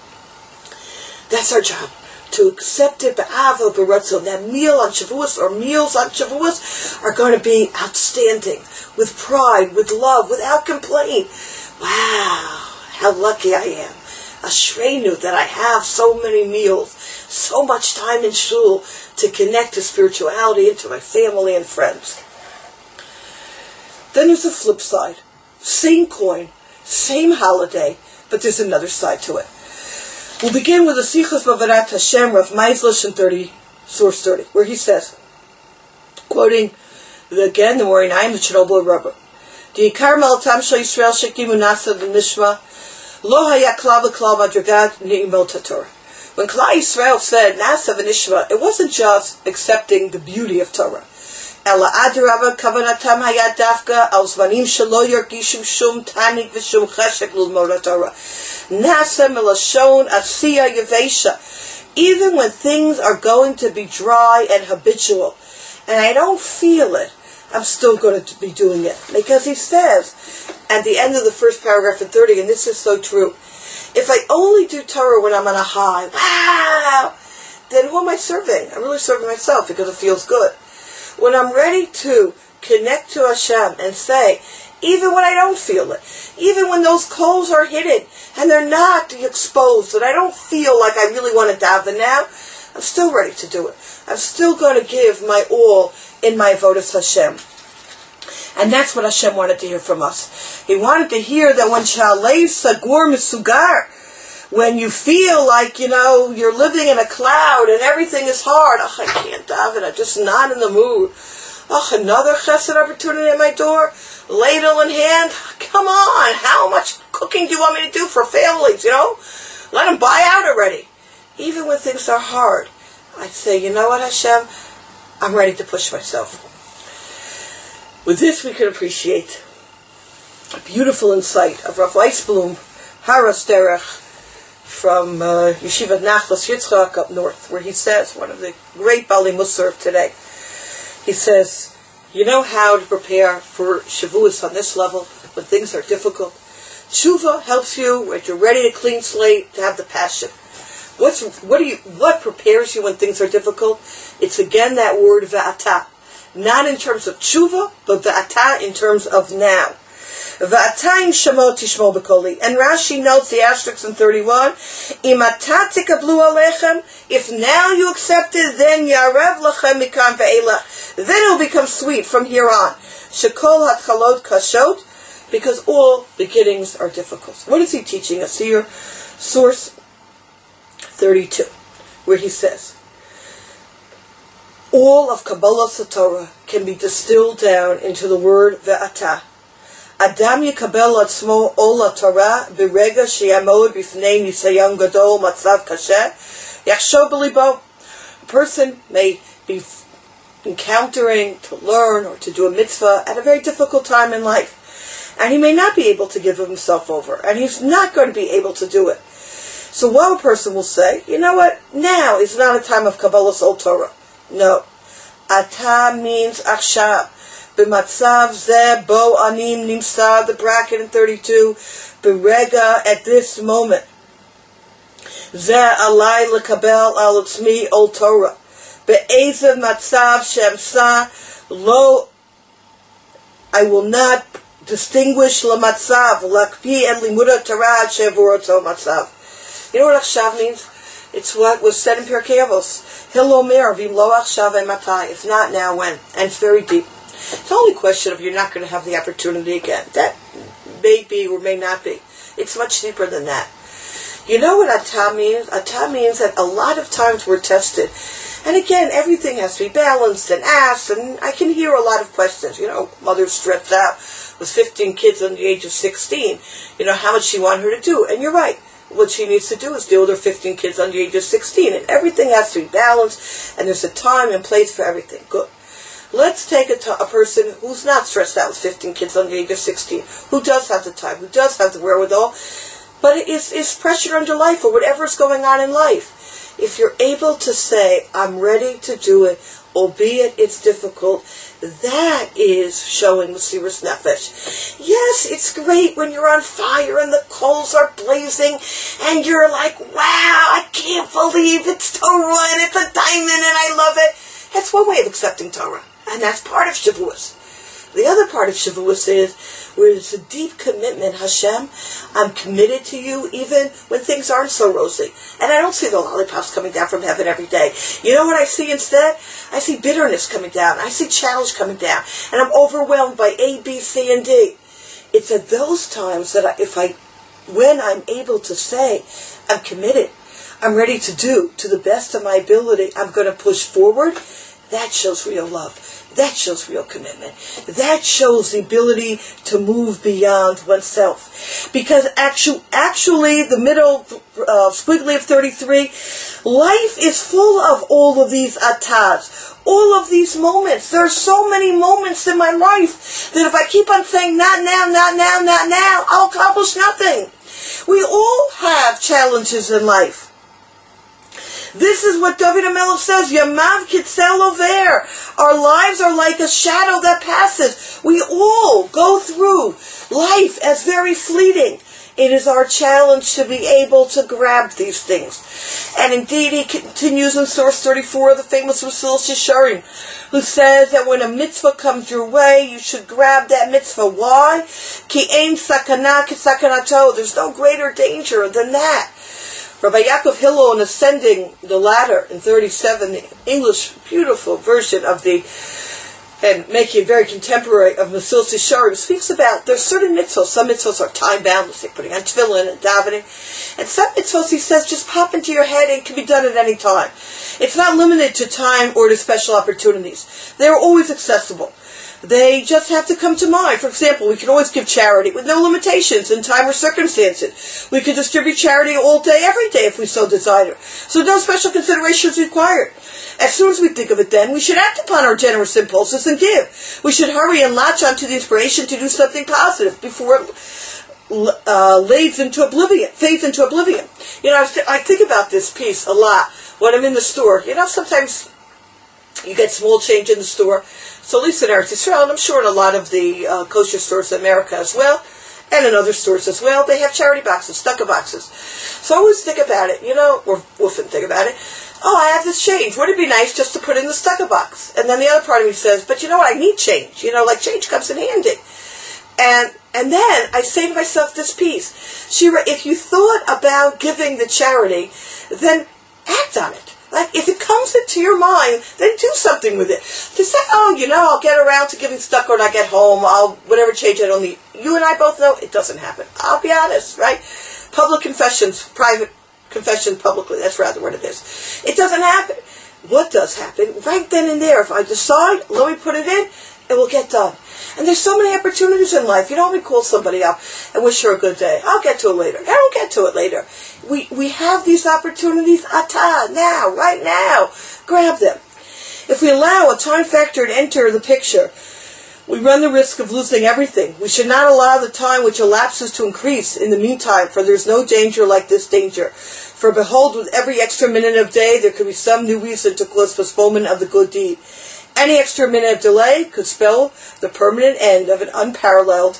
That's our job. To accept it, be'ava, b'ratzon. That meal on Shavuos, or meals on Shavuos, are going to be outstanding. With pride, with love, without complaint. Wow, how lucky I am. Ashreinu, that I have so many meals, so much time in shul, to connect to spirituality and to my family and friends. Then there's the flip side. Same coin, same holiday, but there's another side to it. We'll begin with the Sichos Bavarat Hashem, Rav Meislish, in thirty, source thirty, where he says, quoting the, again the Morinayim, the Chernobyl Rubber, the Ikar Malatam Shal Yisrael Shekimu Nasa the Nishma Lo Haya Klav Klav Madragat Ni'imot Torah. When Klal Yisrael said Nasa v'Nishma, it wasn't just accepting the beauty of Torah. Ela adrava kavanatam hayad dafka al zmanim shelo yargishu shum tanik v'shum cheshek l'lmod Torah. Nasa milashon asiya yavesha. Even when things are going to be dry and habitual, and I don't feel it, I'm still going to be doing it. Because he says, at the end of the first paragraph in thirty, and this is so true, if I only do Torah when I'm on a high, wow, then who am I serving? I'm really serving myself because it feels good. When I'm ready to connect to Hashem and say, even when I don't feel it, even when those coals are hidden and they're not exposed, and I don't feel like I really want to daven now, I'm still ready to do it. I'm still going to give my all in my avodas Hashem. And that's what Hashem wanted to hear from us. He wanted to hear that when Shalei Sagur Misugar, when you feel like, you know, you're living in a cloud and everything is hard, oh, I can't daven, I'm just not in the mood. Oh, another chesed opportunity at my door, ladle in hand, come on, how much cooking do you want me to do for families, you know? Let them buy out already. Even when things are hard, I'd say, you know what, Hashem, I'm ready to push myself. With this, we can appreciate a beautiful insight of Rav Weisblum, Haras Derech, from uh, Yeshiva Nachlas Yitzchak up north, where he says, one of the great Bali Musar of today, he says, you know how to prepare for Shavuos on this level, when things are difficult? Tshuva helps you, when you're ready to clean slate, to have the passion. What's, what do you, what prepares you when things are difficult? It's again that word va'ata. Not in terms of tshuva, but va'ata in terms of now. Va'ata im shamo tishmo b'koli. And Rashi notes the asterisk in thirty-one, Im ata tikablu alechem, if now you accept it, then yarev lachem mikan ve'elach. Then it will become sweet from here on. Shekol hatchalot kashot, because all beginnings are difficult. What is he teaching us here? Source thirty-two, where he says, all of Kabbalah Satorah can be distilled down into the word ve'ata. Adam yikabel atzmo ol Torah b'rega sheyamod b'fnei nisayon gadol matzav kasher yachshov b'libo. A person may be encountering to learn or to do a mitzvah at a very difficult time in life, and he may not be able to give himself over, and he's not going to be able to do it. So while a person will say, you know what, now is not a time of Kabbalah Sol Torah. No. Ata means achshav. B'matzav zeh bo anim nimsa, the bracket in thirty-two, b'rega, at this moment. Zeh alai lekabel al utzmi ol Torah. Be'ezev matzav shemsa lo, I will not distinguish la matzav, lakpi and limuda Torah shevuroto matzav. You know what achshav means? It's what was said in Pirkei Avos. Hilomer vim lo achshav matai. If not now, when? And it's very deep. It's only a question of you're not going to have the opportunity again. That may be or may not be. It's much deeper than that. You know what atah means? Atah means that a lot of times we're tested. And again, everything has to be balanced and asked, and I can hear a lot of questions. You know, mother's stressed out with fifteen kids under the age of sixteen. You know, how much she want her to do. And you're right. What she needs to do is deal with her fifteen kids under the age of sixteen. And everything has to be balanced, and there's a time and place for everything. Good. Let's take a, t- a person who's not stressed out with fifteen kids under the age of sixteen, who does have the time, who does have the wherewithal, but is, is pressured under life or whatever's going on in life. If you're able to say, I'm ready to do it, albeit it's difficult, that is showing Mesiras Nefesh. Yes, it's great when you're on fire and the coals are blazing and you're like, wow, I can't believe it's Torah and it's a diamond and I love it. That's one way of accepting Torah, and that's part of Shavuos. The other part of Shavuos is where it's a deep commitment. Hashem, I'm committed to you even when things aren't so rosy. And I don't see the lollipops coming down from heaven every day. You know what I see instead? I see bitterness coming down. I see challenge coming down. And I'm overwhelmed by A, B, C, and D. It's at those times that I, if I, when I'm able to say, I'm committed, I'm ready to do, to the best of my ability, I'm going to push forward, that shows real love. That shows real commitment. That shows the ability to move beyond oneself. Because actu- actually, the middle uh, squiggly of thirty-three, life is full of all of these atahs, all of these moments. There are so many moments in my life that if I keep on saying, not now, not now, not now, I'll accomplish nothing. We all have challenges in life. This is what David HaMelech says, Yamav kitzel over. Our lives are like a shadow that passes. We all go through life as very fleeting. It is our challenge to be able to grab these things. And indeed, he continues in source thirty-four of the famous Mesilas Yesharim, who says that when a mitzvah comes your way, you should grab that mitzvah. Why? Ki ein sakana ki sakanato. There's no greater danger than that. Rabbi Yaakov Hillel, in Ascending the Ladder in thirty-seven, the English beautiful version of the, and making it very contemporary, of Mesilas Yesharim, speaks about there's certain mitzvahs. Some mitzvahs are time-bound, let's say putting on tefillin and davening. And some mitzvahs, he says, just pop into your head and can be done at any time. It's not limited to time or to special opportunities. They're always accessible. They just have to come to mind. For example, we can always give charity with no limitations in time or circumstances. We can distribute charity all day, every day, if we so desire. So no special consideration is required. As soon as we think of it then, we should act upon our generous impulses and give. We should hurry and latch onto the inspiration to do something positive before it uh, lades into oblivion, fades into oblivion. You know, I, th- I think about this piece a lot when I'm in the store. You know, sometimes you get small change in the store. So at least in Eretz Yisrael, and I'm sure in a lot of the uh, kosher stores in America as well, and in other stores as well, they have charity boxes, stucco boxes. So I always think about it, you know, or often think about it. Oh, I have this change. Wouldn't it be nice just to put in the stucco box? And then the other part of me says, but you know what, I need change. You know, like change comes in handy. And and then I say to myself this piece. Shira, if you thought about giving the charity, then act on it. Like, if it comes into your mind, then do something with it. To say, oh, you know, I'll get around to giving stucco when I get home, I'll, whatever change I don't need. You and I both know it doesn't happen. I'll be honest, right? Public confessions, private confessions publicly, that's rather what it is. It doesn't happen. What does happen? Right then and there, if I decide, let me put it in, it will get done. And there's so many opportunities in life. You don't want to call somebody up and wish her a good day. I'll get to it later. I don't get to it later. We we have these opportunities, atah, now, right now. Grab them. If we allow a time factor to enter the picture, we run the risk of losing everything. We should not allow the time which elapses to increase in the meantime, for there's no danger like this danger. For behold, with every extra minute of day, there could be some new reason to cause postponement of the good deed. Any extra minute of delay could spell the permanent end of an unparalleled,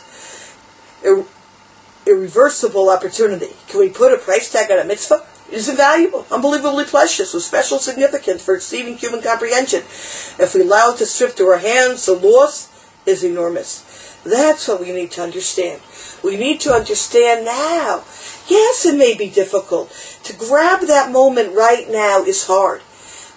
ir- irreversible opportunity. Can we put a price tag on a mitzvah? It is invaluable, unbelievably precious, with special significance for exceeding human comprehension. If we allow it to slip through our hands, the loss is enormous. That's what we need to understand. We need to understand now. Yes, it may be difficult. To grab that moment right now is hard.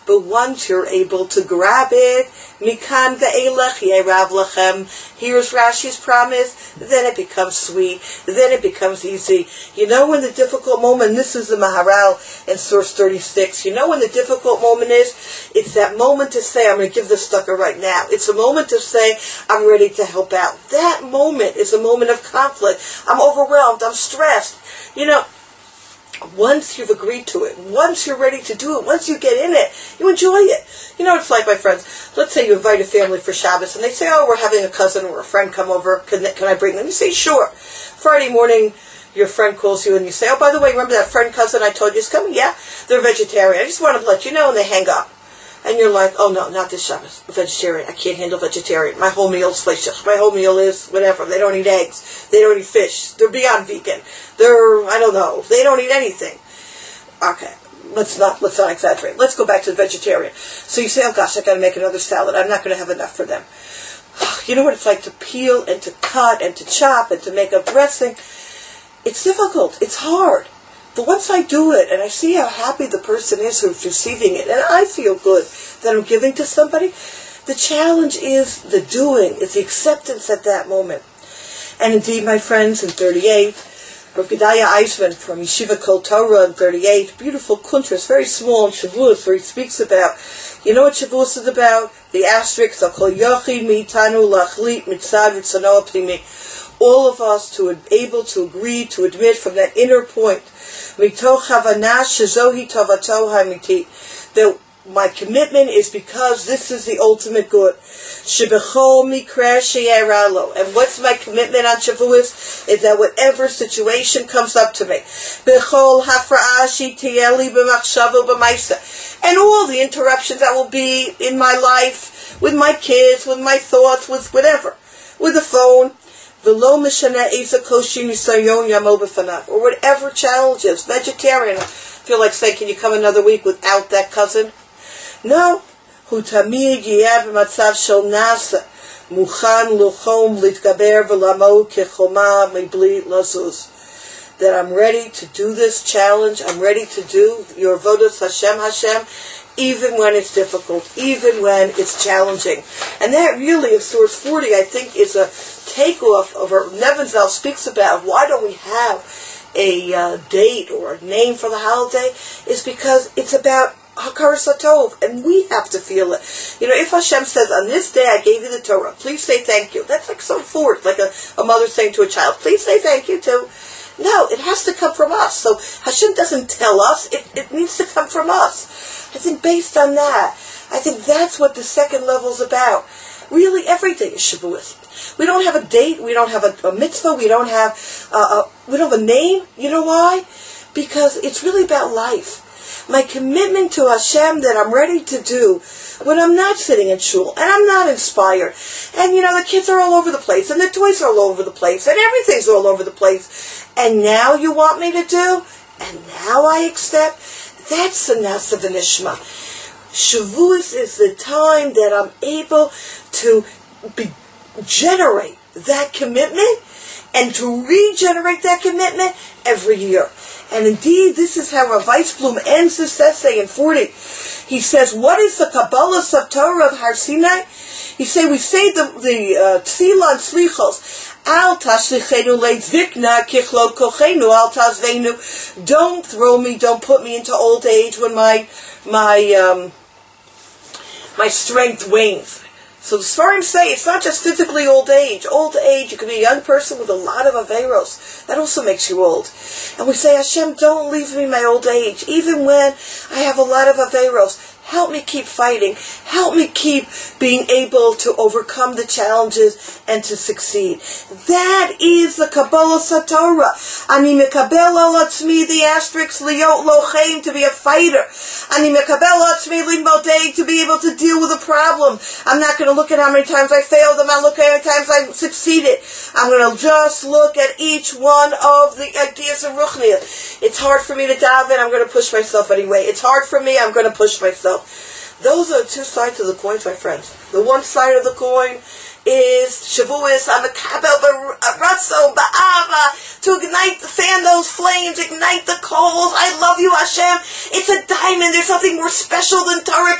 But once you're able to grab it, mikan ve'elech yerav lachem, here's Rashi's promise, then it becomes sweet, then it becomes easy. You know when the difficult moment, this is the Maharal in source thirty-six, you know when the difficult moment is? It's that moment to say, I'm going to give this stucker right now. It's a moment to say, I'm ready to help out. That moment is a moment of conflict. I'm overwhelmed, I'm stressed. You know, once you've agreed to it, once you're ready to do it, once you get in it, you enjoy it. You know what it's like, my friends? Let's say you invite a family for Shabbos, and they say, oh, we're having a cousin or a friend come over. Can, can I bring them? You say, sure. Friday morning, your friend calls you, and you say, oh, by the way, remember that friend cousin I told you is coming? Yeah, they're vegetarian. I just wanted to let you know, and they hang up. And you're like, oh, no, not this Shabbos. Vegetarian. I can't handle vegetarian. My whole meal is fleishach. My whole meal is whatever. They don't eat eggs. They don't eat fish. They're beyond vegan. They're, I don't know. They don't eat anything. Okay. Let's not, let's not exaggerate. Let's go back to the vegetarian. So you say, oh, gosh, I got to make another salad. I'm not going to have enough for them. You know what it's like to peel and to cut and to chop and to make a dressing? It's difficult. It's hard. But once I do it, and I see how happy the person is who's receiving it, and I feel good that I'm giving to somebody, the challenge is the doing, is the acceptance at that moment. And indeed, my friends, in thirty-eight, Rav Gedaliah Eisman from Yeshiva Kol Torah in thirty-eight, beautiful kuntras, very small in Shavuos, where he speaks about, you know what Shavuos is about? The asterisk, Kol Yochid Meitanu Lachlit Mitzad Ritzano Pnimi. All of us to be able to agree, to admit from that inner point, that my commitment is because this is the ultimate good. And what's my commitment on Shavuos? Is that whatever situation comes up to me, and all the interruptions that will be in my life, with my kids, with my thoughts, with whatever, with the phone, or whatever challenges, vegetarian, I feel like saying, can you come another week without that cousin? No. That I'm ready to do this challenge, I'm ready to do your avodas Hashem Hashem, even when it's difficult, even when it's challenging. And that really, in source forty, I think is a takeoff of what Nebenzahl speaks about. Why don't we have a uh, date or a name for the holiday? Is because it's about Hakaras HaTov, and we have to feel it. You know, if Hashem says, on this day I gave you the Torah, please say thank you. That's like so forth, like a, a mother saying to a child, please say thank you too. No, it has to come from us. So Hashem doesn't tell us, it, it needs to come from us. I think based on that, I think that's what the second level is about. Really, everything is Shavuos. We don't have a date, we don't have a, a mitzvah, we don't have uh, a, we don't have a name. You know why? Because it's really about life. My commitment to Hashem that I'm ready to do when I'm not sitting in shul and I'm not inspired, and you know the kids are all over the place and the toys are all over the place and everything's all over the place, and now you want me to do, and now I accept. That's the Nasa V'Nishma. Shavuos is the time that I'm able to be, generate that commitment and to regenerate that commitment every year. And indeed, this is how Rav Weisblum ends this essay in forty. He says, what is the Kabbalah of Torah of Har Sinai? He says, we say the, the uh, Tzilah and Slichos, Al tashlichenu le'dvikna kichlo kochenu al tazvenu. Don't throw me, don't put me into old age when my, my, um, my strength wanes. So the Sfarim say it's not just physically old age. Old age, you could be a young person with a lot of averos. That also makes you old. And we say, Hashem, don't leave me in my old age. Even when I have a lot of averos, help me keep fighting. Help me keep being able to overcome the challenges and to succeed. That is the Kabbalah Satorah. Ani mekabel al atzmi, the asterisk, liot lochem, to be a fighter. Ani mekabel al atzmi limodei, to be able to deal with a problem. I'm not going to look at how many times I failed. I'm not looking at how many times I succeeded. I'm going to just look at each one of the ideas of Ruchniah. It's hard for me to dive in. I'm going to push myself anyway. It's hard for me. I'm going to push myself. Those are the two sides of the coin, my friends. The one side of the coin is Shavuos, I'm a kabel b'ratzo, ba'ava, to ignite, fan those flames, ignite the coals. I love you, Hashem. It's a diamond. There's nothing more special than Torah.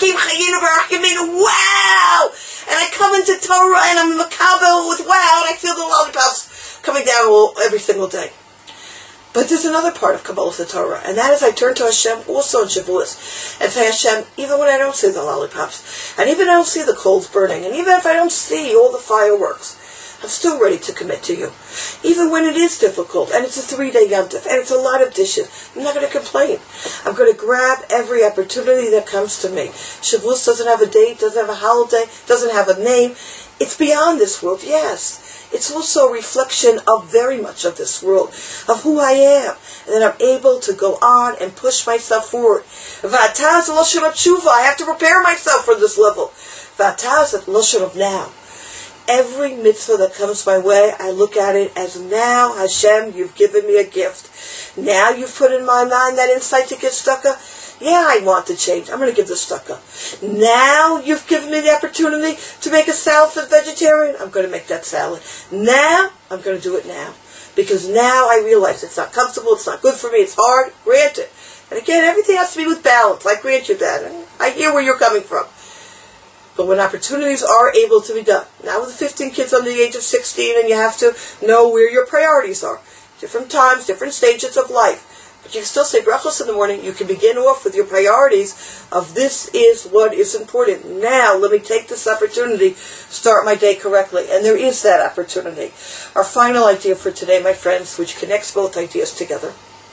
Wow! And I come into Torah and I'm a kabel with wow, and I feel the lollipops coming down all, every single day. But there's another part of Kabbalah the Torah, and that is I turn to Hashem also in Shavuos and say, Hashem, even when I don't see the lollipops, and even if I don't see the coals burning, and even if I don't see all the fireworks, I'm still ready to commit to you. Even when it is difficult, and it's a three-day Yom Tov, and it's a lot of dishes, I'm not going to complain. I'm going to grab every opportunity that comes to me. Shavuos doesn't have a date, doesn't have a holiday, doesn't have a name. It's beyond this world, yes. It's also a reflection of very much of this world, of who I am, and then I'm able to go on and push myself forward. V'ataz l'shon of tshuva, I have to prepare myself for this level. V'ataz l'shon of now. Every mitzvah that comes my way, I look at it as now, Hashem, you've given me a gift. Now you've put in my mind that insight to get tzedakah. Yeah, I want to change. I'm going to give the tzedakah. Now you've given me the opportunity to make a salad for the vegetarian. I'm going to make that salad. Now I'm going to do it now. Because now I realize it's not comfortable, it's not good for me, it's hard. Grant it. And again, everything has to be with balance. I grant you that. And I hear where you're coming from. But when opportunities are able to be done, now with fifteen kids under the age of sixteen, and you have to know where your priorities are. Different times, different stages of life. But you can still say brachos in the morning. You can begin off with your priorities of this is what is important. Now, let me take this opportunity, start my day correctly. And there is that opportunity. Our final idea for today, my friends, which connects both ideas together.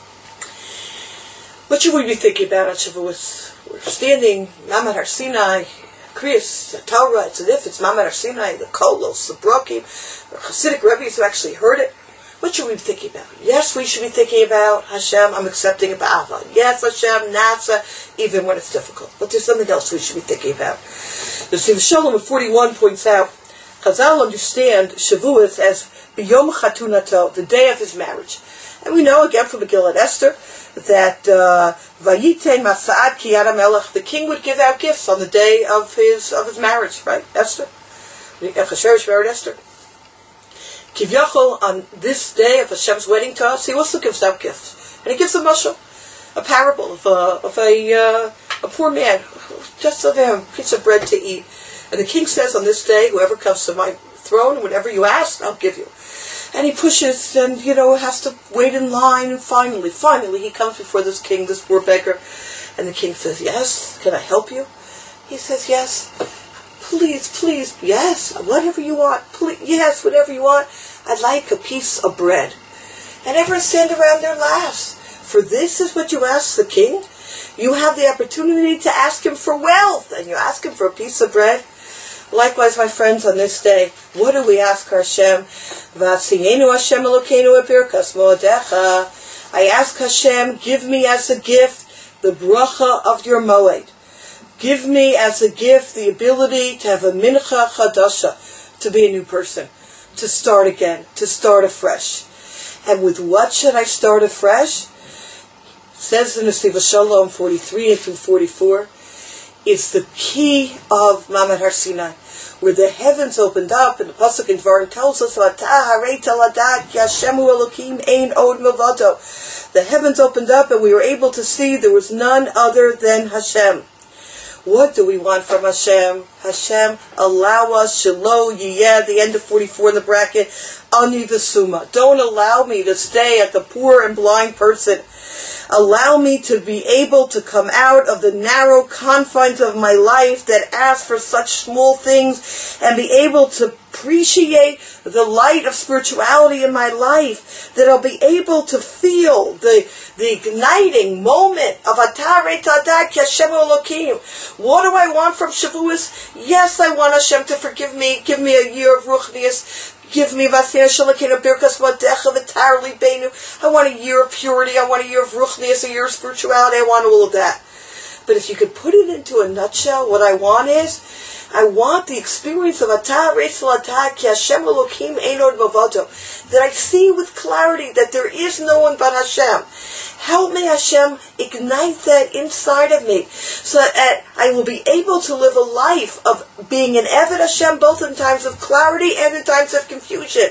What should we be thinking about on Shavuos? We're standing, Mamad Har Sinai, Kriyas, the Torah, it's as if it's Mamad Har Sinai, the Kolos, the Brokim, the Hasidic rabbis who actually heard it. What should we be thinking about? Yes, we should be thinking about Hashem, I'm accepting it ba'ava. Yes, Hashem, Nasa, even when it's difficult. But there's something else we should be thinking about. The Siv Shalom of forty-one points out, Chazal understand Shavuos as B'yom Chatunato, the day of his marriage. And we know again from Megillat Esther that Vayiten Masa'ad Ki Yad HaMelech, the king would give out gifts on the day of his of his marriage, right? Esther. Achashverosh married Esther. Kivyachol, on this day of Hashem's wedding to us, he also gives out gifts. And he gives a mashal, a parable of a, of a, uh, a poor man, just of him, a piece of bread to eat. And the king says, on this day, whoever comes to my throne, whatever you ask, I'll give you. And he pushes and, you know, has to wait in line. And finally, finally, he comes before this king, this poor beggar. And the king says, yes, can I help you? He says, yes. Please, please, yes, whatever you want. Please, yes, whatever you want. I'd like a piece of bread. And everyone stand around there and laughs. For this is what you ask the king? You have the opportunity to ask him for wealth, and you ask him for a piece of bread. Likewise, my friends, on this day, what do we ask Hashem? V'asiyenu Hashem Elokeinu ebirkas moedecha. I ask Hashem, give me as a gift the bracha of your moed. Give me as a gift the ability to have a mincha chadasha, to be a new person, to start again, to start afresh. And with what should I start afresh? It says in the Siv Shalom forty-three and through forty-four, it's the key of Mamad Har Sinai, where the heavens opened up, and the pasuk in Dvarim tells us, the heavens opened up, and we were able to see there was none other than Hashem. What do we want from Hashem? Hashem, allow us, Shelo Yiyeh, the end of forty-four in the bracket, Ani V'suma. Don't allow me to stay at the poor and blind person. Allow me to be able to come out of the narrow confines of my life that ask for such small things and be able to appreciate the light of spirituality in my life, that I'll be able to feel the the igniting moment of Atare Tadak Hashem Elokeinu. What do I want from Shavuos? Yes, I want Hashem to forgive me, give me a year of Ruchnius. Give me Vasir Shalakina Birkas Wadecha Vitarli Beinu. I want a year of purity, I want a year of Ruchnius, a year of spirituality, I want all of that. But if you could put it into a nutshell, what I want is, I want the experience of Atah Reisel Atah Ki Hashem Elokim Einod Mavado, that I see with clarity that there is no one but Hashem. Help me, Hashem, ignite that inside of me, so that I will be able to live a life of being an Eved Hashem both in times of clarity and in times of confusion.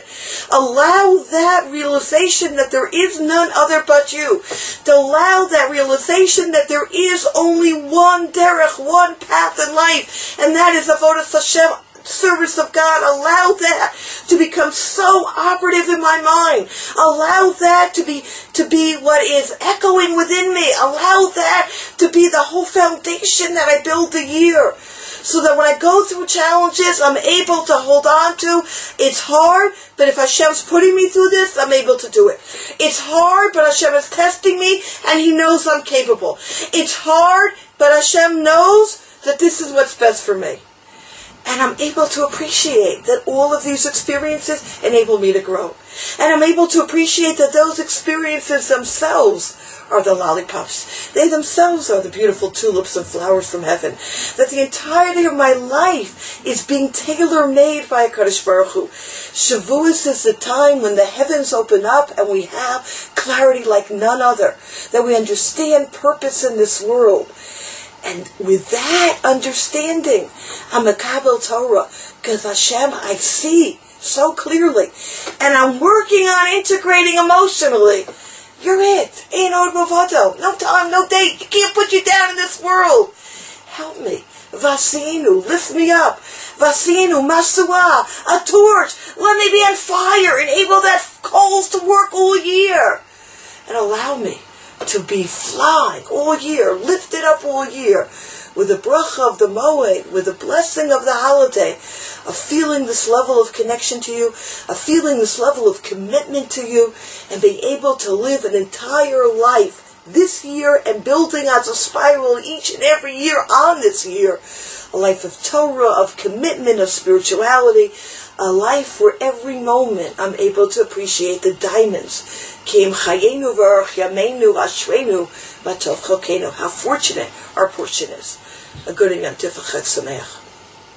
Allow that realization that there is none other but you. To allow that realization that there is only one derech, one path in life, and that is Avodas Hashem, service of God. Allow that to become so operative in my mind. Allow that to be to be what is echoing within me. Allow that to be the whole foundation that I build the year. So that when I go through challenges, I'm able to hold on to. It's hard, but if Hashem's putting me through this, I'm able to do it. It's hard, but Hashem is testing me, and He knows I'm capable. It's hard, but Hashem knows that this is what's best for me. And I'm able to appreciate that all of these experiences enable me to grow. And I'm able to appreciate that those experiences themselves are the lollipops. They themselves are the beautiful tulips and flowers from heaven. That the entirety of my life is being tailor-made by HaKadosh Baruch Hu. Shavuos is the time when the heavens open up and we have clarity like none other. That we understand purpose in this world. And with that understanding, I'm a Kabbalah Torah, because Hashem, I see so clearly. And I'm working on integrating emotionally. You're it. Ain't Od Mavado. No time, no date. You can't put you down in this world. Help me. Vasinu, lift me up. Vasinu, Masua, a torch. Let me be on fire. Enable that coals to work all year. And allow me to be flying all year, lifted up all year, with the bracha of the Moed, with the blessing of the holiday, of feeling this level of connection to you, of feeling this level of commitment to you, and being able to live an entire life this year and building as a spiral each and every year on this year, a life of Torah, of commitment, of spirituality, a life where every moment I'm able to appreciate the diamonds. Ki im chayenu v'orach yameinu ashrenu matov chalkenu. How fortunate our portion is. A good and Yom Tov Chag Sameach.